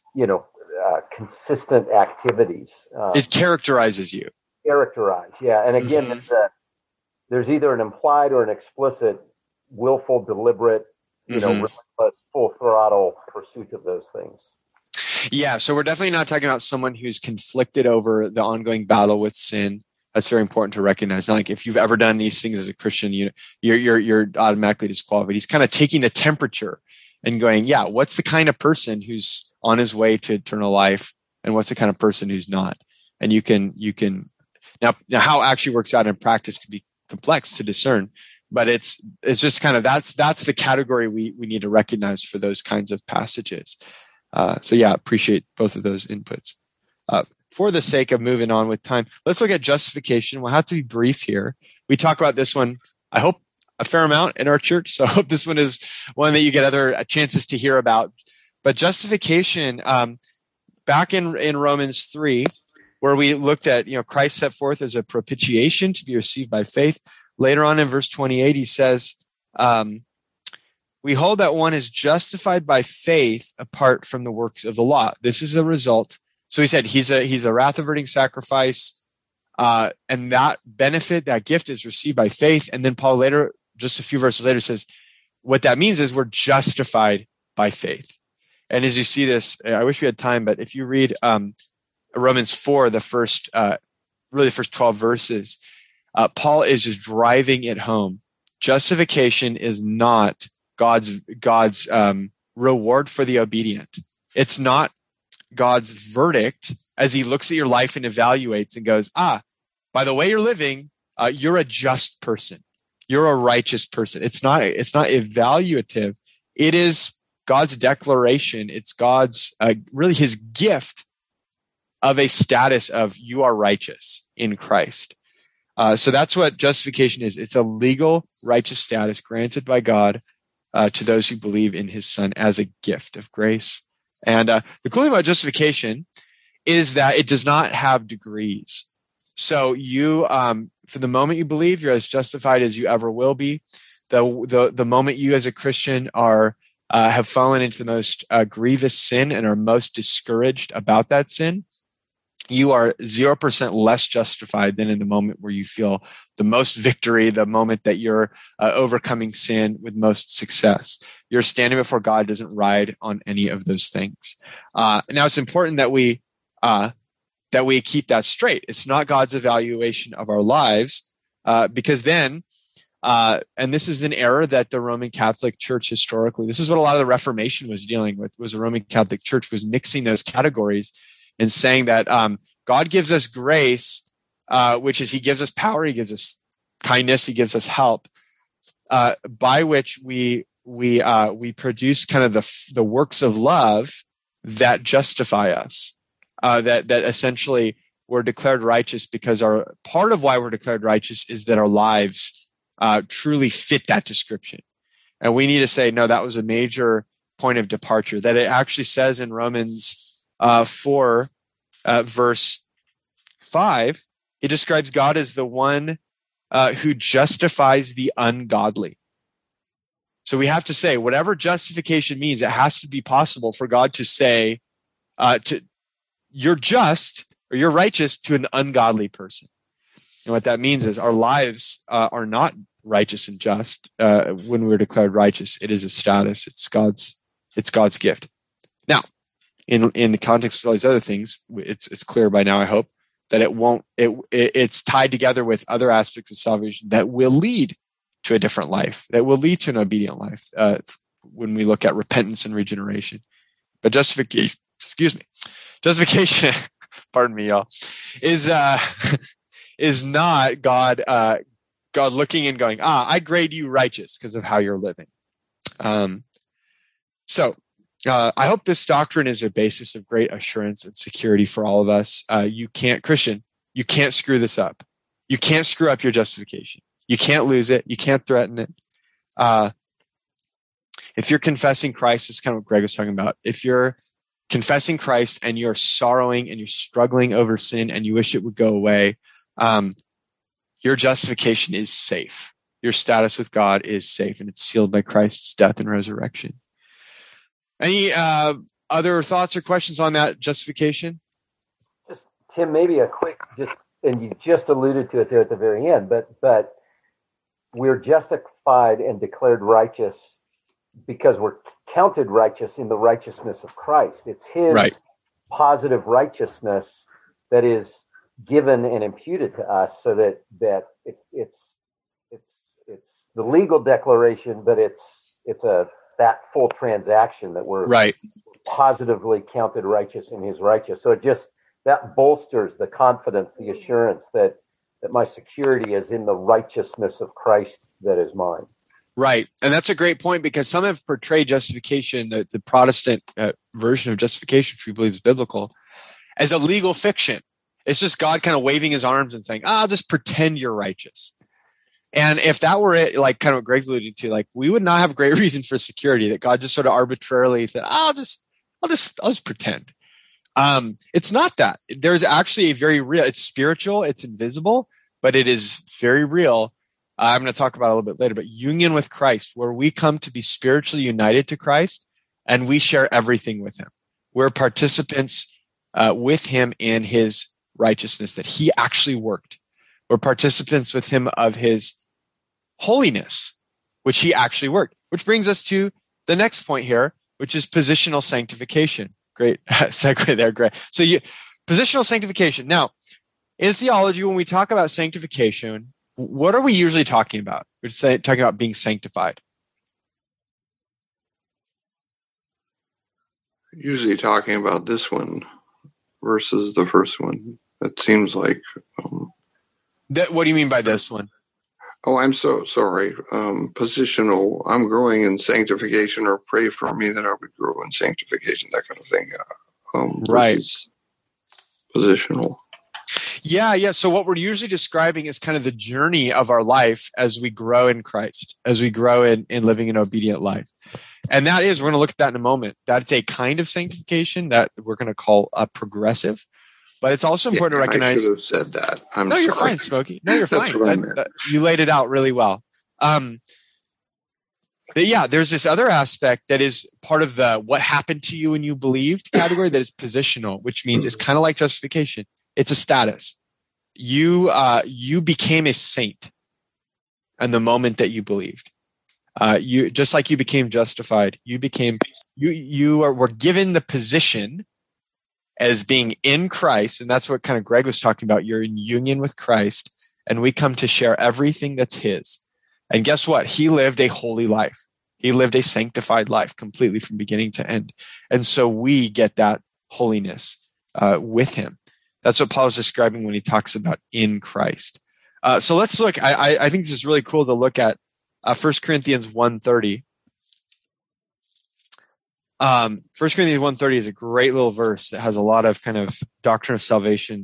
you know, uh, consistent activities. Um, it characterizes you. Characterize, yeah. And again, Mm-hmm. it's a, there's either an implied or an explicit, willful, deliberate, you Mm-hmm. know, relentless, full throttle pursuit of those things. Yeah, so we're definitely not talking about someone who's conflicted over the ongoing battle with sin. That's very important to recognize. Not like if you've ever done these things as a Christian, you, you're you're you're automatically disqualified. He's kind of taking the temperature and going, yeah, what's the kind of person who's on his way to eternal life, and what's the kind of person who's not? And you can you can now now how it actually works out in practice can be complex to discern, but it's it's just kind of that's that's the category we we need to recognize for those kinds of passages. Uh, so yeah, appreciate both of those inputs. Uh, for the sake of moving on with time, let's look at justification. We'll have to be brief here. We talk about this one, I hope, a fair amount in our church. So I hope this one is one that you get other chances to hear about. But justification, um, back in, in Romans three, where we looked at, you know, Christ set forth as a propitiation to be received by faith. Later on in verse twenty-eight, he says, um, we hold that one is justified by faith apart from the works of the law. This is the result. So he said he's a he's a wrath-averting sacrifice, uh, and that benefit, that gift is received by faith. And then Paul later, just a few verses later, says what that means is we're justified by faith. And as you see this, I wish we had time, but if you read um, Romans four, the first, uh, really the first twelve verses, uh, Paul is just driving it home. Justification is not God's God's um, reward for the obedient. It's not God's verdict as he looks at your life and evaluates and goes, ah, by the way you're living, uh, you're a just person. You're a righteous person. It's not, it's not evaluative. It is God's declaration. It's God's, uh, really his gift of a status of you are righteous in Christ. Uh, so that's what justification is. It's a legal righteous status granted by God uh, to those who believe in his son as a gift of grace. And uh, the cool thing about justification is that it does not have degrees. So you, um, for the moment you believe, you're as justified as you ever will be. The the the moment you, as a Christian, are uh, have fallen into the most uh, grievous sin and are most discouraged about that sin, you are zero percent less justified than in the moment where you feel the most victory, the moment that you're uh, overcoming sin with most success. Your standing before God doesn't ride on any of those things. Uh, now, it's important that we uh, that we keep that straight. It's not God's evaluation of our lives, uh, because then, uh, and this is an error that the Roman Catholic Church historically, this is what a lot of the Reformation was dealing with, was the Roman Catholic Church was mixing those categories and saying that um, God gives us grace, uh, which is he gives us power, he gives us kindness, he gives us help, uh, by which we we uh, we produce kind of the the works of love that justify us. Uh, that that essentially we're declared righteous because our part of why we're declared righteous is that our lives uh, truly fit that description. And we need to say, no, that was a major point of departure. That it actually says in Romans uh, four, uh, verse five, it describes God as the one uh, who justifies the ungodly. So we have to say, whatever justification means, it has to be possible for God to say, uh, to you're just or you're righteous to an ungodly person. And what that means is our lives uh, are not righteous and just uh, when we're declared righteous. It is a status. It's God's. It's God's gift. Now, in in the context of all these other things, it's it's clear by now, I hope, that it won't. It, it it's tied together with other aspects of salvation that will lead to a different life, that will lead to an obedient life uh, when we look at repentance and regeneration. But justification, excuse me, justification, pardon me, y'all, is uh, is not God uh, God looking and going, ah, I grade you righteous because of how you're living. Um, so uh, I hope this doctrine is a basis of great assurance and security for all of us. Uh, you can't, Christian, you can't screw this up. You can't screw up your justification. You can't lose it. You can't threaten it. Uh, if you're confessing Christ, it's kind of what Greg was talking about. If you're confessing Christ and you're sorrowing and you're struggling over sin and you wish it would go away, um, your justification is safe. Your status with God is safe, and it's sealed by Christ's death and resurrection. Any uh, other thoughts or questions on that justification? Just Tim, maybe a quick just, and you just alluded to it there at the very end, but but we're justified and declared righteous because we're counted righteous in the righteousness of Christ. It's His right. positive righteousness that is given and imputed to us, so that that it, it's it's it's the legal declaration, but it's it's a that full transaction that we're right. positively counted righteous in His righteous. So it just that bolsters the confidence, the assurance that that my security is in the righteousness of Christ that is mine. Right. And that's a great point, because some have portrayed justification, the, the Protestant uh, version of justification, which we believe is biblical, as a legal fiction. It's just God kind of waving his arms and saying, "Ah, I'll just pretend you're righteous." And if that were it, like kind of what Greg's alluding to, like we would not have great reason for security, that God just sort of arbitrarily said, "Ah, I'll just, I'll just, I'll just pretend." Um, it's not that. There's actually a very real, it's spiritual, it's invisible, but it is very real. Uh, I'm going to talk about it a little bit later, but union with Christ, where we come to be spiritually united to Christ and we share everything with him. We're participants uh, with him in his righteousness that he actually worked. We're participants with him of his holiness, which he actually worked, which brings us to the next point here, which is positional sanctification. Great segue there, Greg. So you, positional sanctification. Now, in theology, when we talk about sanctification, what are we usually talking about? We're say, talking about being sanctified. Usually talking about this one versus the first one. That seems like. Um, that, what do you mean by this one? Oh, I'm so sorry. Um, positional. I'm growing in sanctification, or pray for me that I would grow in sanctification, that kind of thing. Um, right. Positional. Yeah, yeah. So what we're usually describing is kind of the journey of our life as we grow in Christ, as we grow in, in living an obedient life. And that is, we're going to look at that in a moment. That's a kind of sanctification that we're going to call a progressive. But it's also important yeah, to recognize. I should have said that. I'm no, sorry. You're fine, Smokey. No, you're That's fine. what I That, meant. that, you laid it out really well. Um, but yeah, there's this other aspect that is part of the what happened to you when you believed category that is positional, which means it's kind of like justification. It's a status. You uh, you became a saint in the moment that you believed. Uh, you just like you became justified. You became you you are, were given the position as being in Christ, and that's what kind of Greg was talking about. You're in union with Christ, and we come to share everything that's his. And guess what? He lived a holy life. He lived a sanctified life completely from beginning to end. And so we get that holiness uh, with him. That's what Paul's describing when he talks about in Christ. Uh, so let's look. I, I think this is really cool to look at uh, First Corinthians one thirty. Um, First Corinthians one thirty is a great little verse that has a lot of kind of doctrine of salvation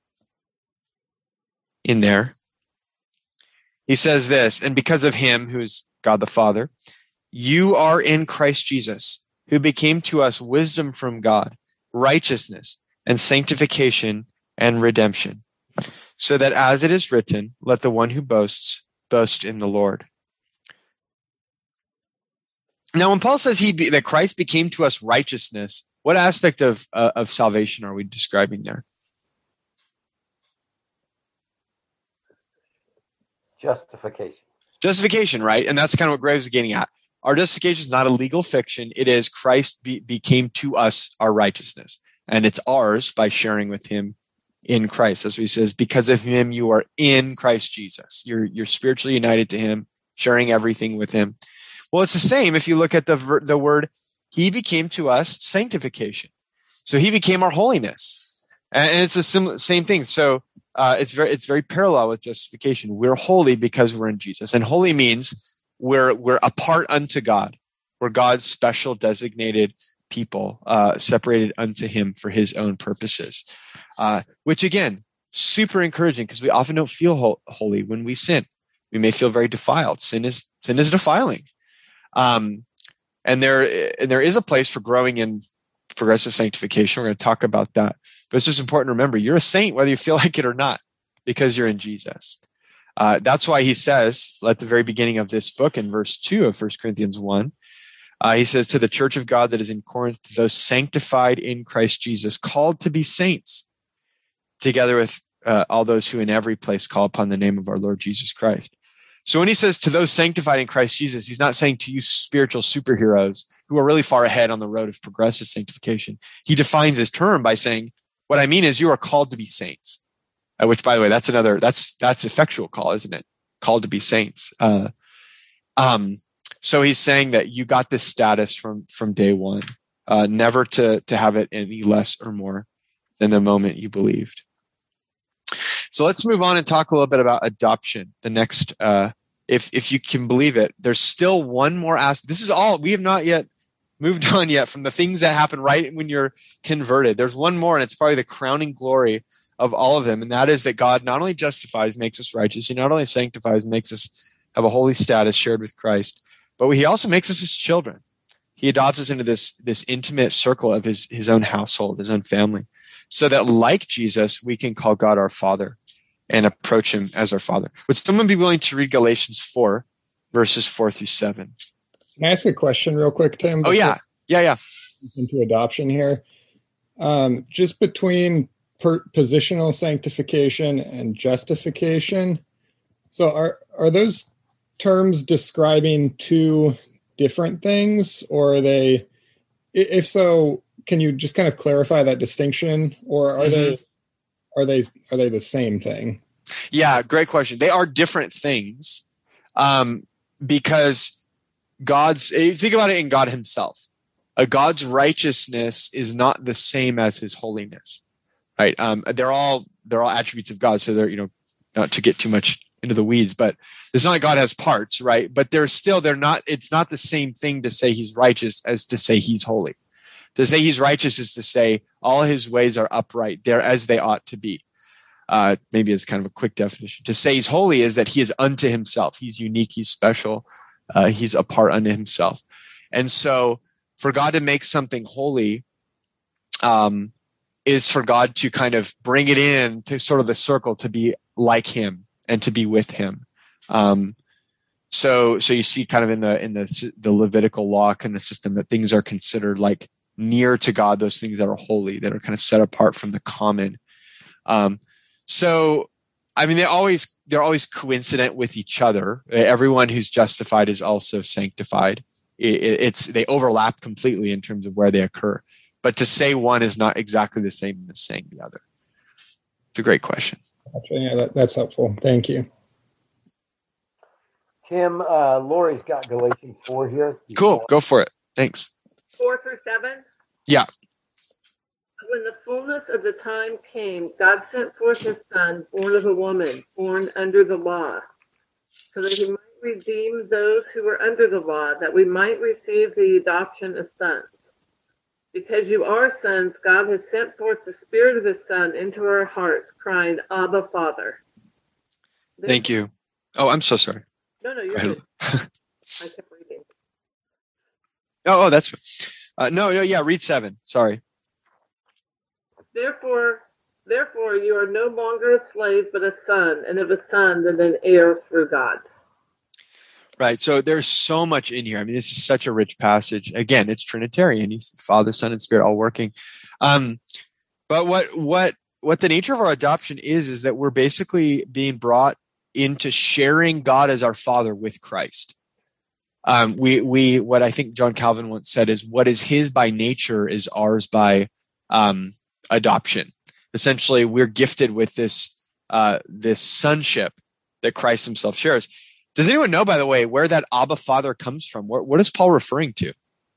in there. He says this, and because of him, who is God the Father, you are in Christ Jesus, who became to us wisdom from God, righteousness, and sanctification and redemption, so that as it is written, let the one who boasts boast in the Lord. Now, when Paul says he be, that Christ became to us righteousness, what aspect of uh, of salvation are we describing there? Justification. Justification, right? And that's kind of what Graves is getting at. Our justification is not a legal fiction. It is Christ be, became to us our righteousness. And it's ours by sharing with him in Christ. As he says, because of him, you are in Christ Jesus. You're, you're spiritually united to him, sharing everything with him. Well, it's the same if you look at the, the word, he became to us sanctification. So he became our holiness. And it's the sim- same thing. So uh, it's very, it's very parallel with justification. We're holy because we're in Jesus. And holy means we're, we're apart unto God. We're God's special designated people, uh, separated unto him for his own purposes. Uh, which again, super encouraging, because we often don't feel ho- holy when we sin. We may feel very defiled. Sin is, sin is defiling. Um, and there, and there is a place for growing in progressive sanctification. We're going to talk about that, but it's just important to remember you're a saint, whether you feel like it or not, because you're in Jesus. Uh, that's why he says at the very beginning of this book in verse two of First Corinthians one, Uh, he says, to the church of God that is in Corinth, to those sanctified in Christ Jesus, called to be saints, together with uh, all those who in every place call upon the name of our Lord Jesus Christ. So when he says to those sanctified in Christ Jesus, he's not saying to you spiritual superheroes who are really far ahead on the road of progressive sanctification. He defines his term by saying, what I mean is you are called to be saints, uh, which, by the way, that's another, that's that's effectual call, isn't it? Called to be saints. Uh, um, so he's saying that you got this status from from day one, uh, never to to have it any less or more than the moment you believed. So let's move on and talk a little bit about adoption. The next, uh, if if you can believe it, there's still one more aspect. This is all, we have not yet moved on yet from the things that happen right when you're converted. There's one more, and it's probably the crowning glory of all of them, and that is that God not only justifies, makes us righteous, he not only sanctifies, makes us have a holy status shared with Christ, but he also makes us his children. He adopts us into this, this intimate circle of his, his own household, his own family, so that like Jesus, we can call God our Father and approach him as our Father. Would someone be willing to read Galatians four, verses four through seven? Can I ask a question real quick, Tim? Oh, yeah. Yeah, yeah. Into adoption here. Um, just between per- positional sanctification and justification. So are are those terms describing two different things, or are they, if so, can you just kind of clarify that distinction, or are mm-hmm. they are they are they the same thing? Yeah, great question. They are different things, um, because God's, think about it in God himself. A God's righteousness is not the same as his holiness, right? Um, they're all they're all attributes of God. So they're, you know, not to get too much into the weeds, but it's not like God has parts, right? But they're still, they're not, it's not the same thing to say he's righteous as to say he's holy. To say he's righteous is to say all his ways are upright, they're as they ought to be. Uh, maybe as kind of a quick definition. To say he's holy is that he is unto himself. He's unique, he's special, uh, he's apart unto himself. And so for God to make something holy um, is for God to kind of bring it in to sort of the circle to be like him and to be with him. Um, so, so you see kind of in the, in the, the Levitical law kind of system that things are considered like near to God, those things that are holy, that are kind of set apart from the common. Um, so, I mean, they always, they're always coincident with each other. Everyone who's justified is also sanctified. It, it's, they overlap completely in terms of where they occur, but to say one is not exactly the same as saying the other. It's a great question. Gotcha. Yeah, that, that's helpful. Thank you. Tim, uh, Lori's got Galatians four here. Cool. Go for it. Thanks. Four through seven? Yeah. When the fullness of the time came, God sent forth his son, born of a woman, born under the law, so that he might redeem those who were under the law, that we might receive the adoption of sons. Because you are sons, God has sent forth the Spirit of his Son into our hearts, crying, Abba, Father. Then, Thank you. Oh, I'm so sorry. No, no, you're good. I kept reading. Oh, oh, that's uh, no, no, yeah. Read seven. Sorry. Therefore, therefore, you are no longer a slave, but a son, and if a son, then an heir through God. Right. So there's so much in here. I mean, this is such a rich passage. Again, it's Trinitarian. He's Father, Son, and Spirit all working. Um, but what what what the nature of our adoption is, is that we're basically being brought into sharing God as our Father with Christ. Um, we we what I think John Calvin once said is, what is his by nature is ours by um, adoption. Essentially, we're gifted with this uh, this sonship that Christ himself shares. Does anyone know, by the way, where that Abba Father comes from? What, what is Paul referring to?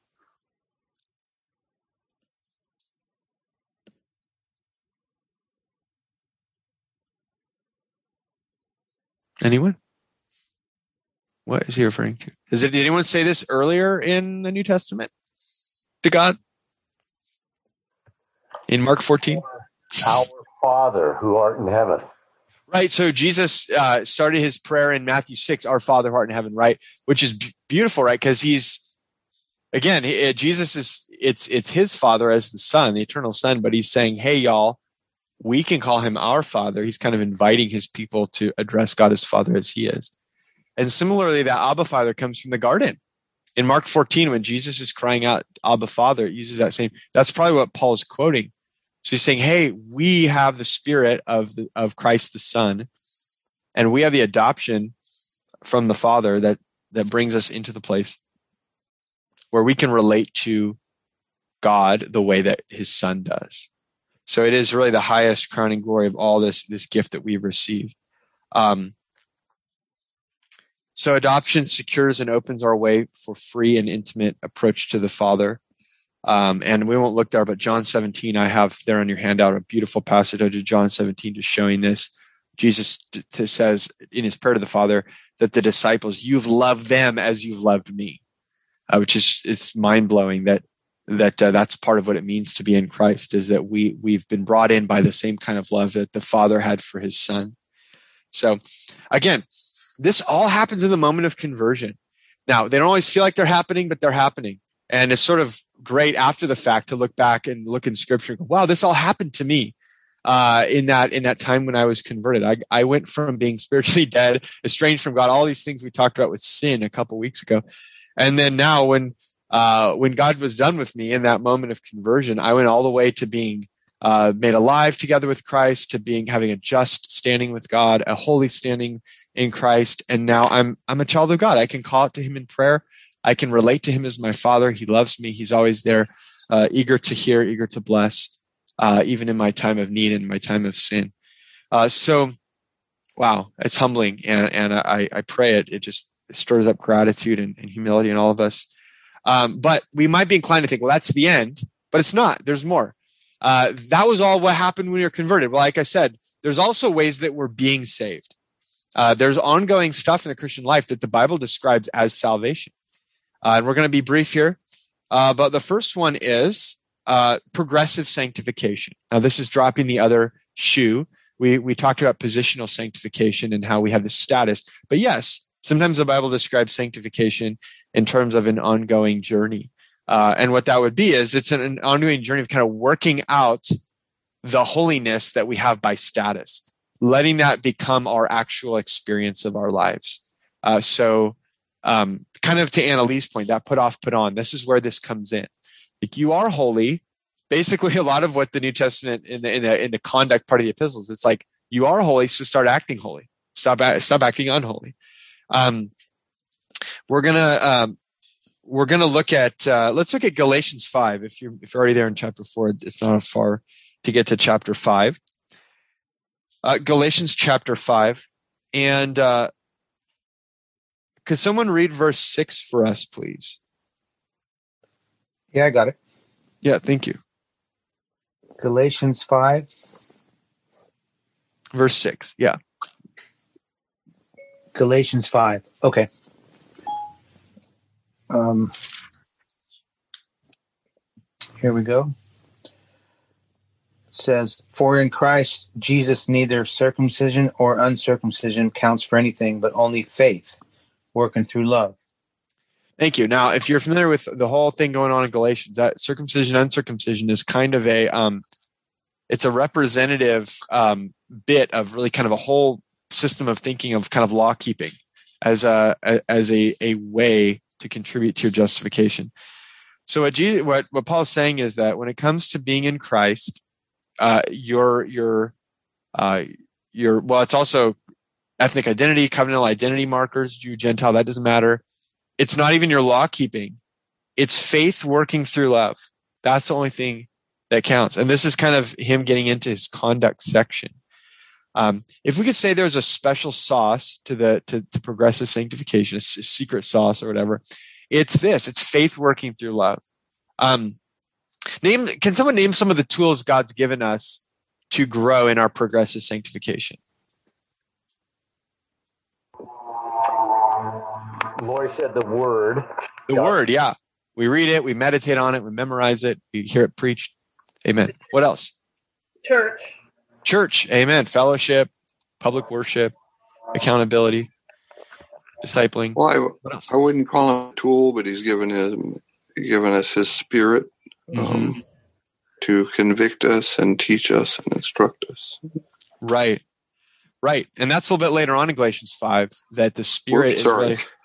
Anyone? What is he referring to? Is it, did anyone say this earlier in the New Testament to God? In Mark fourteen? Our Father who art in heaven. Right. So Jesus uh, started his prayer in Matthew six, our Father who art in heaven, right? Which is b- beautiful, right? Because he's, again, he, Jesus is, it's it's his Father as the Son, the eternal Son, but he's saying, hey, y'all, we can call him our Father. He's kind of inviting his people to address God as Father as he is. And similarly, that Abba Father comes from the garden. In Mark fourteen, when Jesus is crying out, Abba, Father, it uses that same. That's probably what Paul's quoting. So he's saying, hey, we have the Spirit of the, of Christ the Son, and we have the adoption from the Father that, that brings us into the place where we can relate to God the way that his Son does. So it is really the highest crowning glory of all this, this gift that we've received. Um, so adoption secures and opens our way for free and intimate approach to the Father. Um, and we won't look there, but John seventeen, I have there on your handout, a beautiful passage out of John seventeen just showing this. Jesus t- t- says in his prayer to the Father that the disciples, you've loved them as you've loved me, uh, which is, is mind-blowing that that uh, that's part of what it means to be in Christ, is that we, we've been brought in by the same kind of love that the Father had for his Son. So again, this all happens in the moment of conversion. Now, they don't always feel like they're happening, but they're happening. And it's sort of great after the fact to look back and look in Scripture and go, wow, this all happened to me uh, in that in that time when I was converted. I, I went from being spiritually dead, estranged from God, all these things we talked about with sin a couple weeks ago. And then now when uh, when God was done with me in that moment of conversion, I went all the way to being uh, made alive together with Christ, to being having a just standing with God, a holy standing in Christ. And now I'm I'm a child of God. I can call out to him in prayer. I can relate to him as my Father. He loves me. He's always there, uh, eager to hear, eager to bless, uh, even in my time of need and my time of sin. Uh, so, wow, it's humbling. And, and I, I pray it, it just stirs up gratitude and, and humility in all of us. Um, but we might be inclined to think, well, that's the end, but it's not. There's more. Uh, that was all what happened when you're converted. Well, like I said, there's also ways that we're being saved. Uh, there's ongoing stuff in the Christian life that the Bible describes as salvation. Uh, and we're going to be brief here. Uh, but the first one is uh, progressive sanctification. Now, this is dropping the other shoe. We we talked about positional sanctification and how we have this status. But yes, sometimes the Bible describes sanctification in terms of an ongoing journey. Uh, and what that would be is it's an, an ongoing journey of kind of working out the holiness that we have by status, letting that become our actual experience of our lives. Uh, so um, kind of to Annalee's point, that put off, put on, this is where this comes in. Like, you are holy. Basically, a lot of what the New Testament in the, in the, in the conduct part of the epistles, it's like, you are holy, so start acting holy. Stop, stop acting unholy. Um, we're going to, um, we're going to look at, uh, let's look at Galatians five. If you're, if you're already there in chapter four, it's not far to get to chapter five. Uh, Galatians chapter five. And, uh, could someone read verse six for us, please? Yeah, I got it. Yeah, thank you. Galatians five. Verse six, yeah. Galatians five. Okay. Um, here we go. It says, for in Christ Jesus neither circumcision or uncircumcision counts for anything, but only faith, working through love. Thank you. Now, if you're familiar with the whole thing going on in Galatians, that circumcision, uncircumcision is kind of a, um, it's a representative um, bit of really kind of a whole system of thinking of kind of law keeping as a as a, a way to contribute to your justification. So what Jesus, what what Paul's saying is that when it comes to being in Christ, uh, your your uh, your well, it's also ethnic identity, covenantal identity markers, Jew, Gentile. That doesn't matter. It's not even your law keeping. It's faith working through love. That's the only thing that counts. And this is kind of him getting into his conduct section. Um, if we could say there's a special sauce to the to, to progressive sanctification, a, a secret sauce or whatever, it's this. It's faith working through love. Um, name can someone name some of the tools God's given us to grow in our progressive sanctification? Lori said the word. The word, yeah. We read it, we meditate on it, we memorize it, we hear it preached. Amen. What else? Church. Church, amen. Fellowship, public worship, accountability, discipling. Well, I, what else? I wouldn't call him a tool, but he's given him, given us his spirit um, mm-hmm. to convict us and teach us and instruct us. Right, right. And that's a little bit later on in Galatians five, that the Spirit Oops, is sorry. really...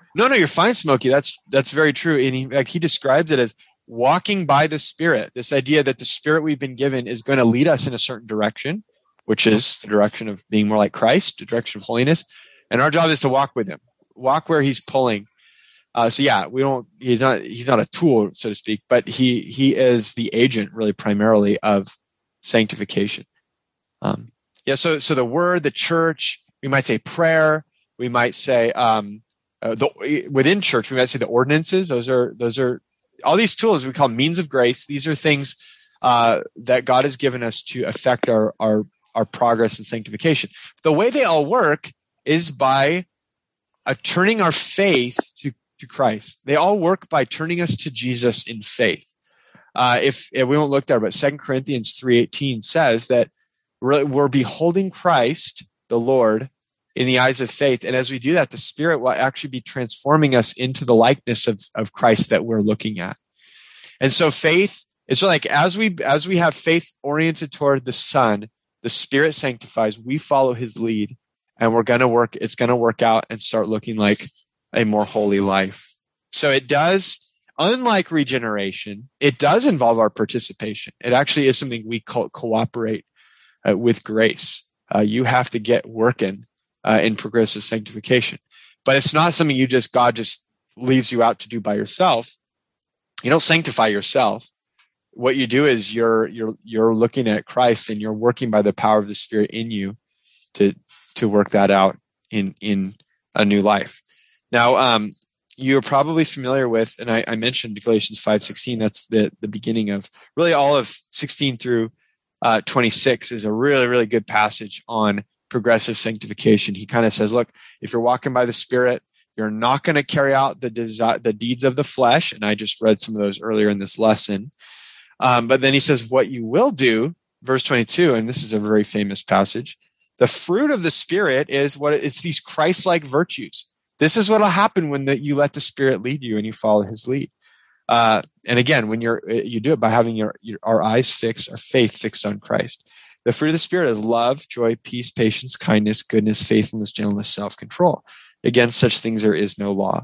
No, no, you're fine, Smokey. That's that's very true. And he, like, he describes it as walking by the Spirit. This idea that the Spirit we've been given is going to lead us in a certain direction, which is the direction of being more like Christ, the direction of holiness. And our job is to walk with him, walk where he's pulling. Uh, so yeah, we don't. He's not. He's not a tool, so to speak, but he he is the agent, really, primarily of sanctification. Um, yeah. So so the word, the church. We might say prayer. We might say um, uh, the within church. We might say the ordinances. Those are those are all these tools we call means of grace. These are things uh, that God has given us to affect our our our progress in sanctification. The way they all work is by uh, turning our faith to to Christ. They all work by turning us to Jesus in faith. Uh, if, if we won't look there, but Second Corinthians three eighteen says that we're, we're beholding Christ, the Lord, in the eyes of faith. And as we do that, the Spirit will actually be transforming us into the likeness of, of Christ that we're looking at. And so faith, it's like as we as we have faith oriented toward the Son, the Spirit sanctifies, we follow his lead, and we're gonna work, it's gonna work out and start looking like a more holy life. So it does, unlike regeneration, it does involve our participation. It actually is something we co- cooperate uh, with grace. Uh, you have to get working uh, in progressive sanctification, but it's not something you just, God just leaves you out to do by yourself. You don't sanctify yourself. What you do is you're, you're, you're looking at Christ and you're working by the power of the Spirit in you to, to work that out in, in a new life. Now, um, you're probably familiar with, and I, I mentioned Galatians five sixteen. That's the the beginning of really all of sixteen through uh, twenty-six is a really, really good passage on progressive sanctification. He kind of says, look, if you're walking by the Spirit, you're not going to carry out the desi- the deeds of the flesh. And I just read some of those earlier in this lesson. Um, but then he says, what you will do, verse twenty-two, and this is a very famous passage. The fruit of the Spirit is what it's these Christ-like virtues. This is what will happen when the, you let the Spirit lead you and you follow his lead. Uh, and again, when you're, you do it by having your, your, our eyes fixed, our faith fixed on Christ. The fruit of the Spirit is love, joy, peace, patience, kindness, goodness, faithfulness, gentleness, self-control. Against such things there is no law.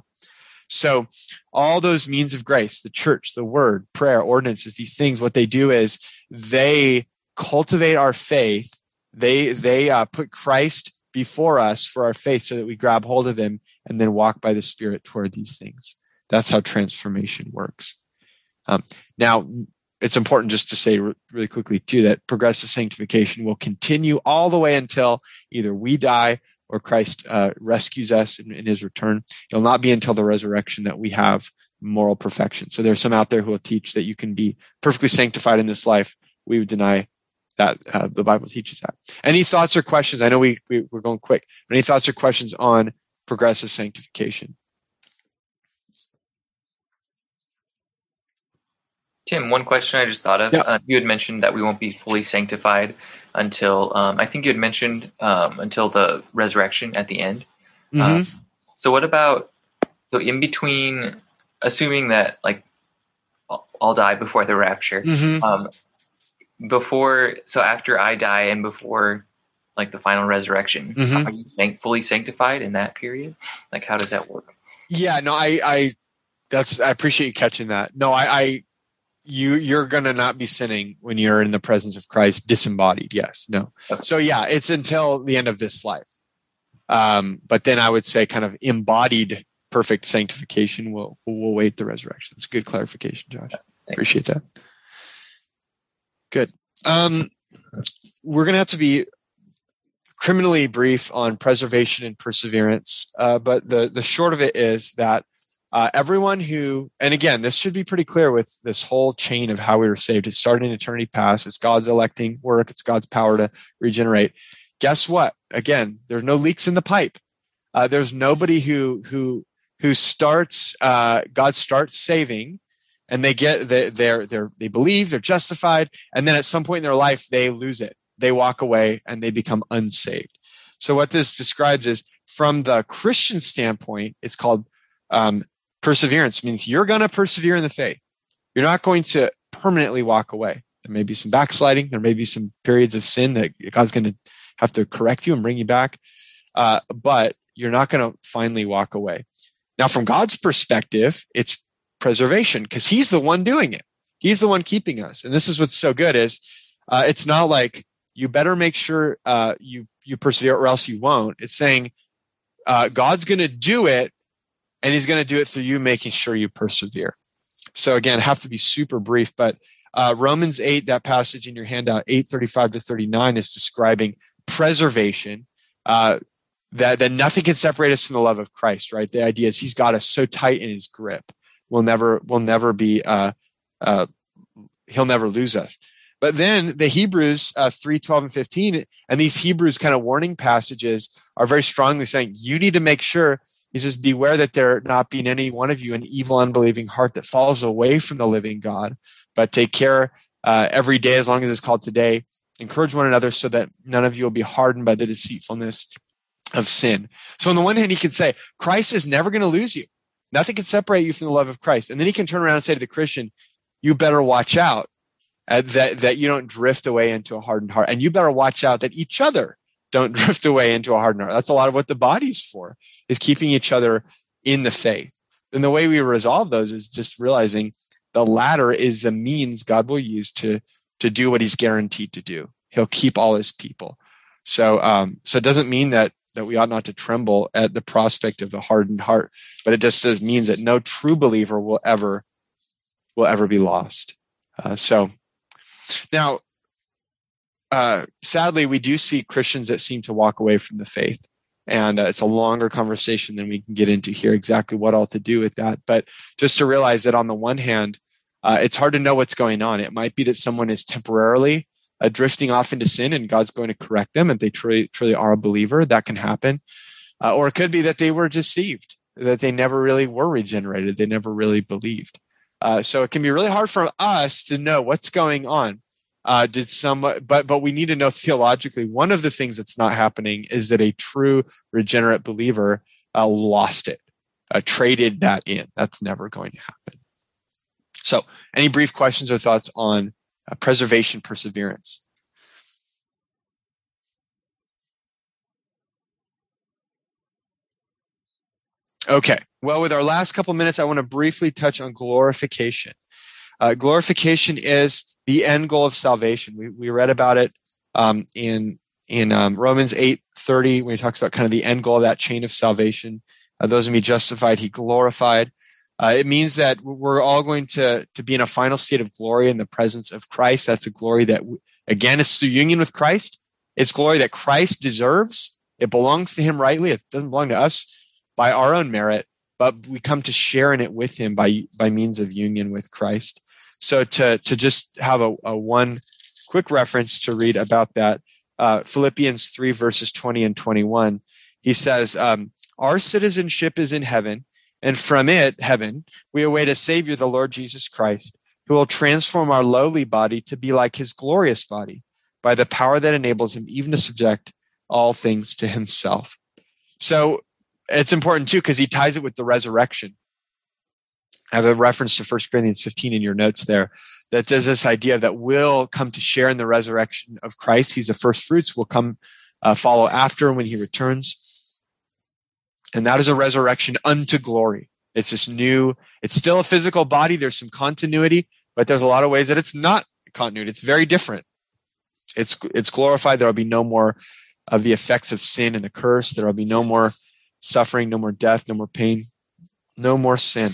So all those means of grace, the church, the word, prayer, ordinances, these things, what they do is they cultivate our faith. They, they uh, put Christ before us for our faith so that we grab hold of him and then walk by the Spirit toward these things. That's how transformation works. Um, now, it's important just to say re- really quickly, too, that progressive sanctification will continue all the way until either we die or Christ uh, rescues us in, in his return. It'll not be until the resurrection that we have moral perfection. So there's some out there who will teach that you can be perfectly sanctified in this life. We would deny that. Uh, the Bible teaches that. Any thoughts or questions? I know we, we, we're going quick. But any thoughts or questions on progressive sanctification? Tim, one question I just thought of. Yeah. Uh, you had mentioned that we won't be fully sanctified until, um, I think you had mentioned um, until the resurrection at the end. Mm-hmm. Uh, so what about, so in between, assuming that like I'll, I'll die before the rapture, Mm-hmm. um, before, so after I die and before like the final resurrection, Mm-hmm. are you sanct- fully sanctified in that period? Like, how does that work? Yeah, no, I, I, that's, I appreciate you catching that. No, I, I, you, you're going to not be sinning when you're in the presence of Christ, disembodied. Yes, no. Okay. So yeah, it's until the end of this life. Um, but then I would say kind of embodied perfect sanctification will, will wait the resurrection. It's a good clarification, Josh. Thanks. Appreciate that. Good. Um, we're going to have to be criminally brief on preservation and perseverance. Uh, but the, the short of it is that uh, everyone who, and again, this should be pretty clear with this whole chain of how we were saved. It started in eternity past. It's God's electing work. It's God's power to regenerate. Guess what? Again, there's no leaks in the pipe. Uh, there's nobody who, who, who starts, uh, God starts saving and they get, they, they're, they're, they believe they're justified. And then at some point in their life, they lose it. They walk away and they become unsaved. So what this describes is from the Christian standpoint, it's called um, perseverance. It means you're going to persevere in the faith. You're not going to permanently walk away. There may be some backsliding. There may be some periods of sin that God's going to have to correct you and bring you back. Uh, but you're not going to finally walk away. Now, from God's perspective, it's preservation because he's the one doing it. He's the one keeping us. And this is what's so good is uh, it's not like you better make sure uh, you, you persevere or else you won't. It's saying uh, God's going to do it, and he's going to do it through you making sure you persevere. So again, have to be super brief, but uh, Romans eight, that passage in your handout, eight thirty-five to thirty-nine, is describing preservation, uh, that, that nothing can separate us from the love of Christ, right? The idea is he's got us so tight in his grip. We'll never, we'll never be, uh, uh, he'll never lose us. But then the Hebrews uh, three, twelve, and fifteen, and these Hebrews kind of warning passages are very strongly saying, you need to make sure, he says, beware that there not be in any one of you an evil, unbelieving heart that falls away from the living God, but take care uh, every day, as long as it's called today, encourage one another so that none of you will be hardened by the deceitfulness of sin. So on the one hand, he can say, Christ is never going to lose you. Nothing can separate you from the love of Christ. And then he can turn around and say to the Christian, you better watch out uh, that, that you don't drift away into a hardened heart. And you better watch out that each other don't drift away into a hardened heart. That's a lot of what the body's for, is keeping each other in the faith. And the way we resolve those is just realizing the latter is the means God will use to, to do what he's guaranteed to do. He'll keep all his people. So, um, so it doesn't mean that, that we ought not to tremble at the prospect of a hardened heart, but it just does means that no true believer will ever, will ever be lost. Uh, so now, uh, sadly, we do see Christians that seem to walk away from the faith. And uh, it's a longer conversation than we can get into here, exactly what all to do with that. But just to realize that on the one hand, uh, it's hard to know what's going on. It might be that someone is temporarily uh, drifting off into sin and God's going to correct them and they truly, truly are a believer. That can happen. Uh, or it could be that they were deceived, that they never really were regenerated. They never really believed. Uh, so it can be really hard for us to know what's going on. Uh, did some, but but we need to know theologically. One of the things that's not happening is that a true regenerate believer uh, lost it, uh, traded that in. That's never going to happen. So, any brief questions or thoughts on uh, preservation, perseverance? Okay. Well, with our last couple minutes, I want to briefly touch on glorification. Uh, glorification is the end goal of salvation. We we read about it um, in in um, Romans eight thirty when he talks about kind of the end goal of that chain of salvation. Uh, those whom he justified, he glorified. Uh, it means that we're all going to to be in a final state of glory in the presence of Christ. That's a glory that, again, is through union with Christ. It's glory that Christ deserves. It belongs to him rightly. It doesn't belong to us by our own merit, but we come to share in it with him by by means of union with Christ. So to to just have a, a one quick reference to read about that, uh, Philippians three, verses twenty and twenty-one, he says, um, our citizenship is in heaven, and from it, heaven, we await a Savior, the Lord Jesus Christ, who will transform our lowly body to be like his glorious body by the power that enables him even to subject all things to himself. So it's important, too, because he ties it with the resurrection. I have a reference to First Corinthians fifteen in your notes there that there's this idea that we'll come to share in the resurrection of Christ. He's the first fruits. We'll come uh, follow after when he returns. And that is a resurrection unto glory. It's this new, it's still a physical body. There's some continuity, but there's a lot of ways that it's not continuity. It's very different. It's, it's glorified. There will be no more of the effects of sin and the curse. There will be no more suffering, no more death, no more pain, no more sin.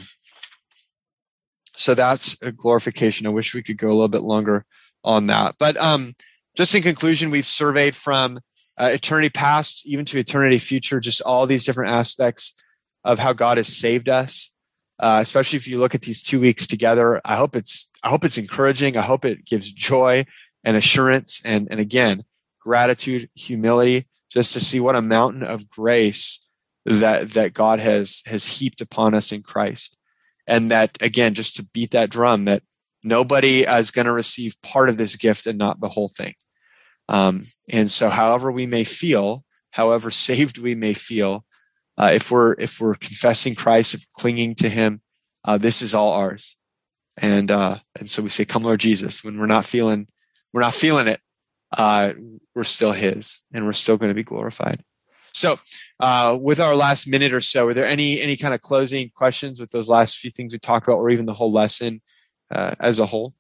So that's a glorification. I wish we could go a little bit longer on that. But um, just in conclusion, we've surveyed from uh, eternity past, even to eternity future, just all these different aspects of how God has saved us. Uh, especially if you look at these two weeks together, I hope it's I hope it's encouraging. I hope it gives joy and assurance, and and again, gratitude, humility, just to see what a mountain of grace that that God has has heaped upon us in Christ. And that, again, just to beat that drum, that nobody is going to receive part of this gift and not the whole thing. Um, and so however we may feel, however saved we may feel, uh, if we're if we're confessing Christ, if we're clinging to him, uh, this is all ours. And uh, and so we say, come, Lord Jesus. When we're not feeling, we're not feeling it, uh, we're still his, and we're still going to be glorified. So uh, with our last minute or so, are there any any kind of closing questions with those last few things we talked about, or even the whole lesson uh, as a whole?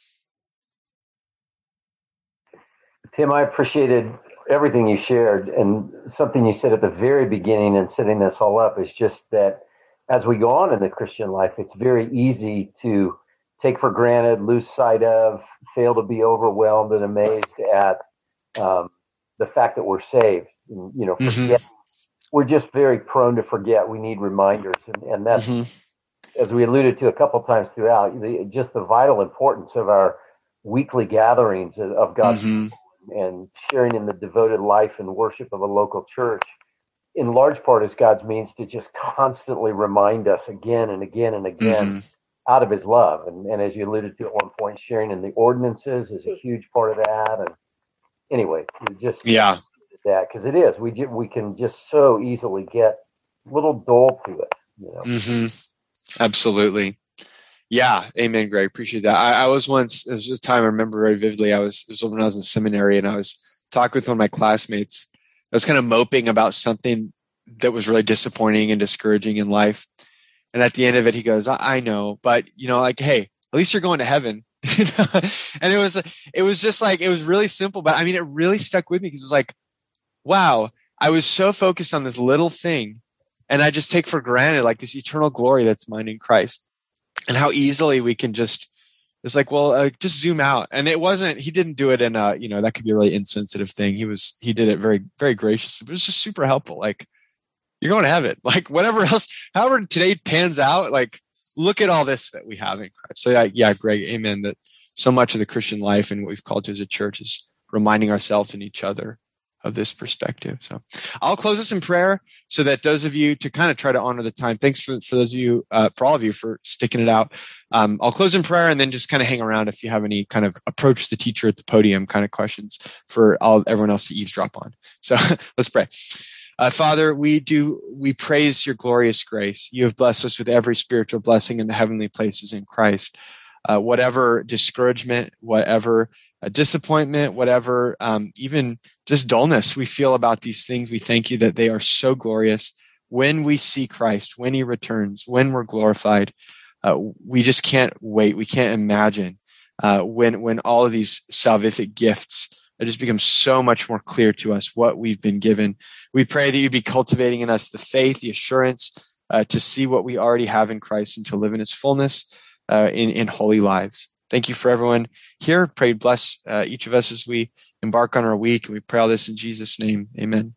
Tim, I appreciated everything you shared, and something you said at the very beginning in setting this all up is just that as we go on in the Christian life, it's very easy to take for granted, lose sight of, fail to be overwhelmed and amazed at um, the fact that we're saved. And, you know, forget. Mm-hmm. We're just very prone to forget. We need reminders, and, and that's, mm-hmm. as we alluded to a couple times throughout, the, just the vital importance of our weekly gatherings of, of God's mm-hmm. people and sharing in the devoted life and worship of a local church. In large part, is God's means to just constantly remind us again and again and again mm-hmm. out of His love. And, and as you alluded to at one point, sharing in the ordinances is a huge part of that. And anyway, just yeah. that, because it is, we we can just so easily get a little dull to it, you know. Mm-hmm. Absolutely, yeah, amen, Greg. Appreciate that. I, I was once, there was a time I remember very vividly. I was, it was when I was in seminary, and I was talking with one of my classmates. I was kind of moping about something that was really disappointing and discouraging in life, and at the end of it, he goes, "I, I know, but you know, like, hey, at least you're going to heaven." And it was, it was just like, it was really simple, but I mean, it really stuck with me because it was like, wow, I was so focused on this little thing, and I just take for granted like this eternal glory that's mine in Christ, and how easily we can just, it's like, well, uh, just zoom out. And it wasn't, he didn't do it in a, you know, that could be a really insensitive thing. He was, he did it very, very graciously, but it was just super helpful. Like, you're going to heaven, like whatever else, however today pans out, like, look at all this that we have in Christ. So yeah, yeah, Greg, amen. That so much of the Christian life and what we've called to as a church is reminding ourselves and each other of this perspective. So I'll close this in prayer so that those of you to kind of try to honor the time. Thanks for, for those of you, uh, for all of you for sticking it out. Um, I'll close in prayer and then just kind of hang around if you have any kind of approach the teacher at the podium kind of questions for all everyone else to eavesdrop on. So let's pray. Uh, Father, we do, we praise your glorious grace. You have blessed us with every spiritual blessing in the heavenly places in Christ. Uh, whatever discouragement, whatever uh, disappointment, whatever, um, even just dullness we feel about these things, we thank you that they are so glorious. When we see Christ, when he returns, when we're glorified, uh, we just can't wait. We can't imagine uh, when, when all of these salvific gifts it just becomes so much more clear to us what we've been given. We pray that you be cultivating in us the faith, the assurance uh, to see what we already have in Christ and to live in his fullness uh, in, in holy lives. Thank you for everyone here. Pray bless uh, each of us as we embark on our week. We pray all this in Jesus' name. Amen.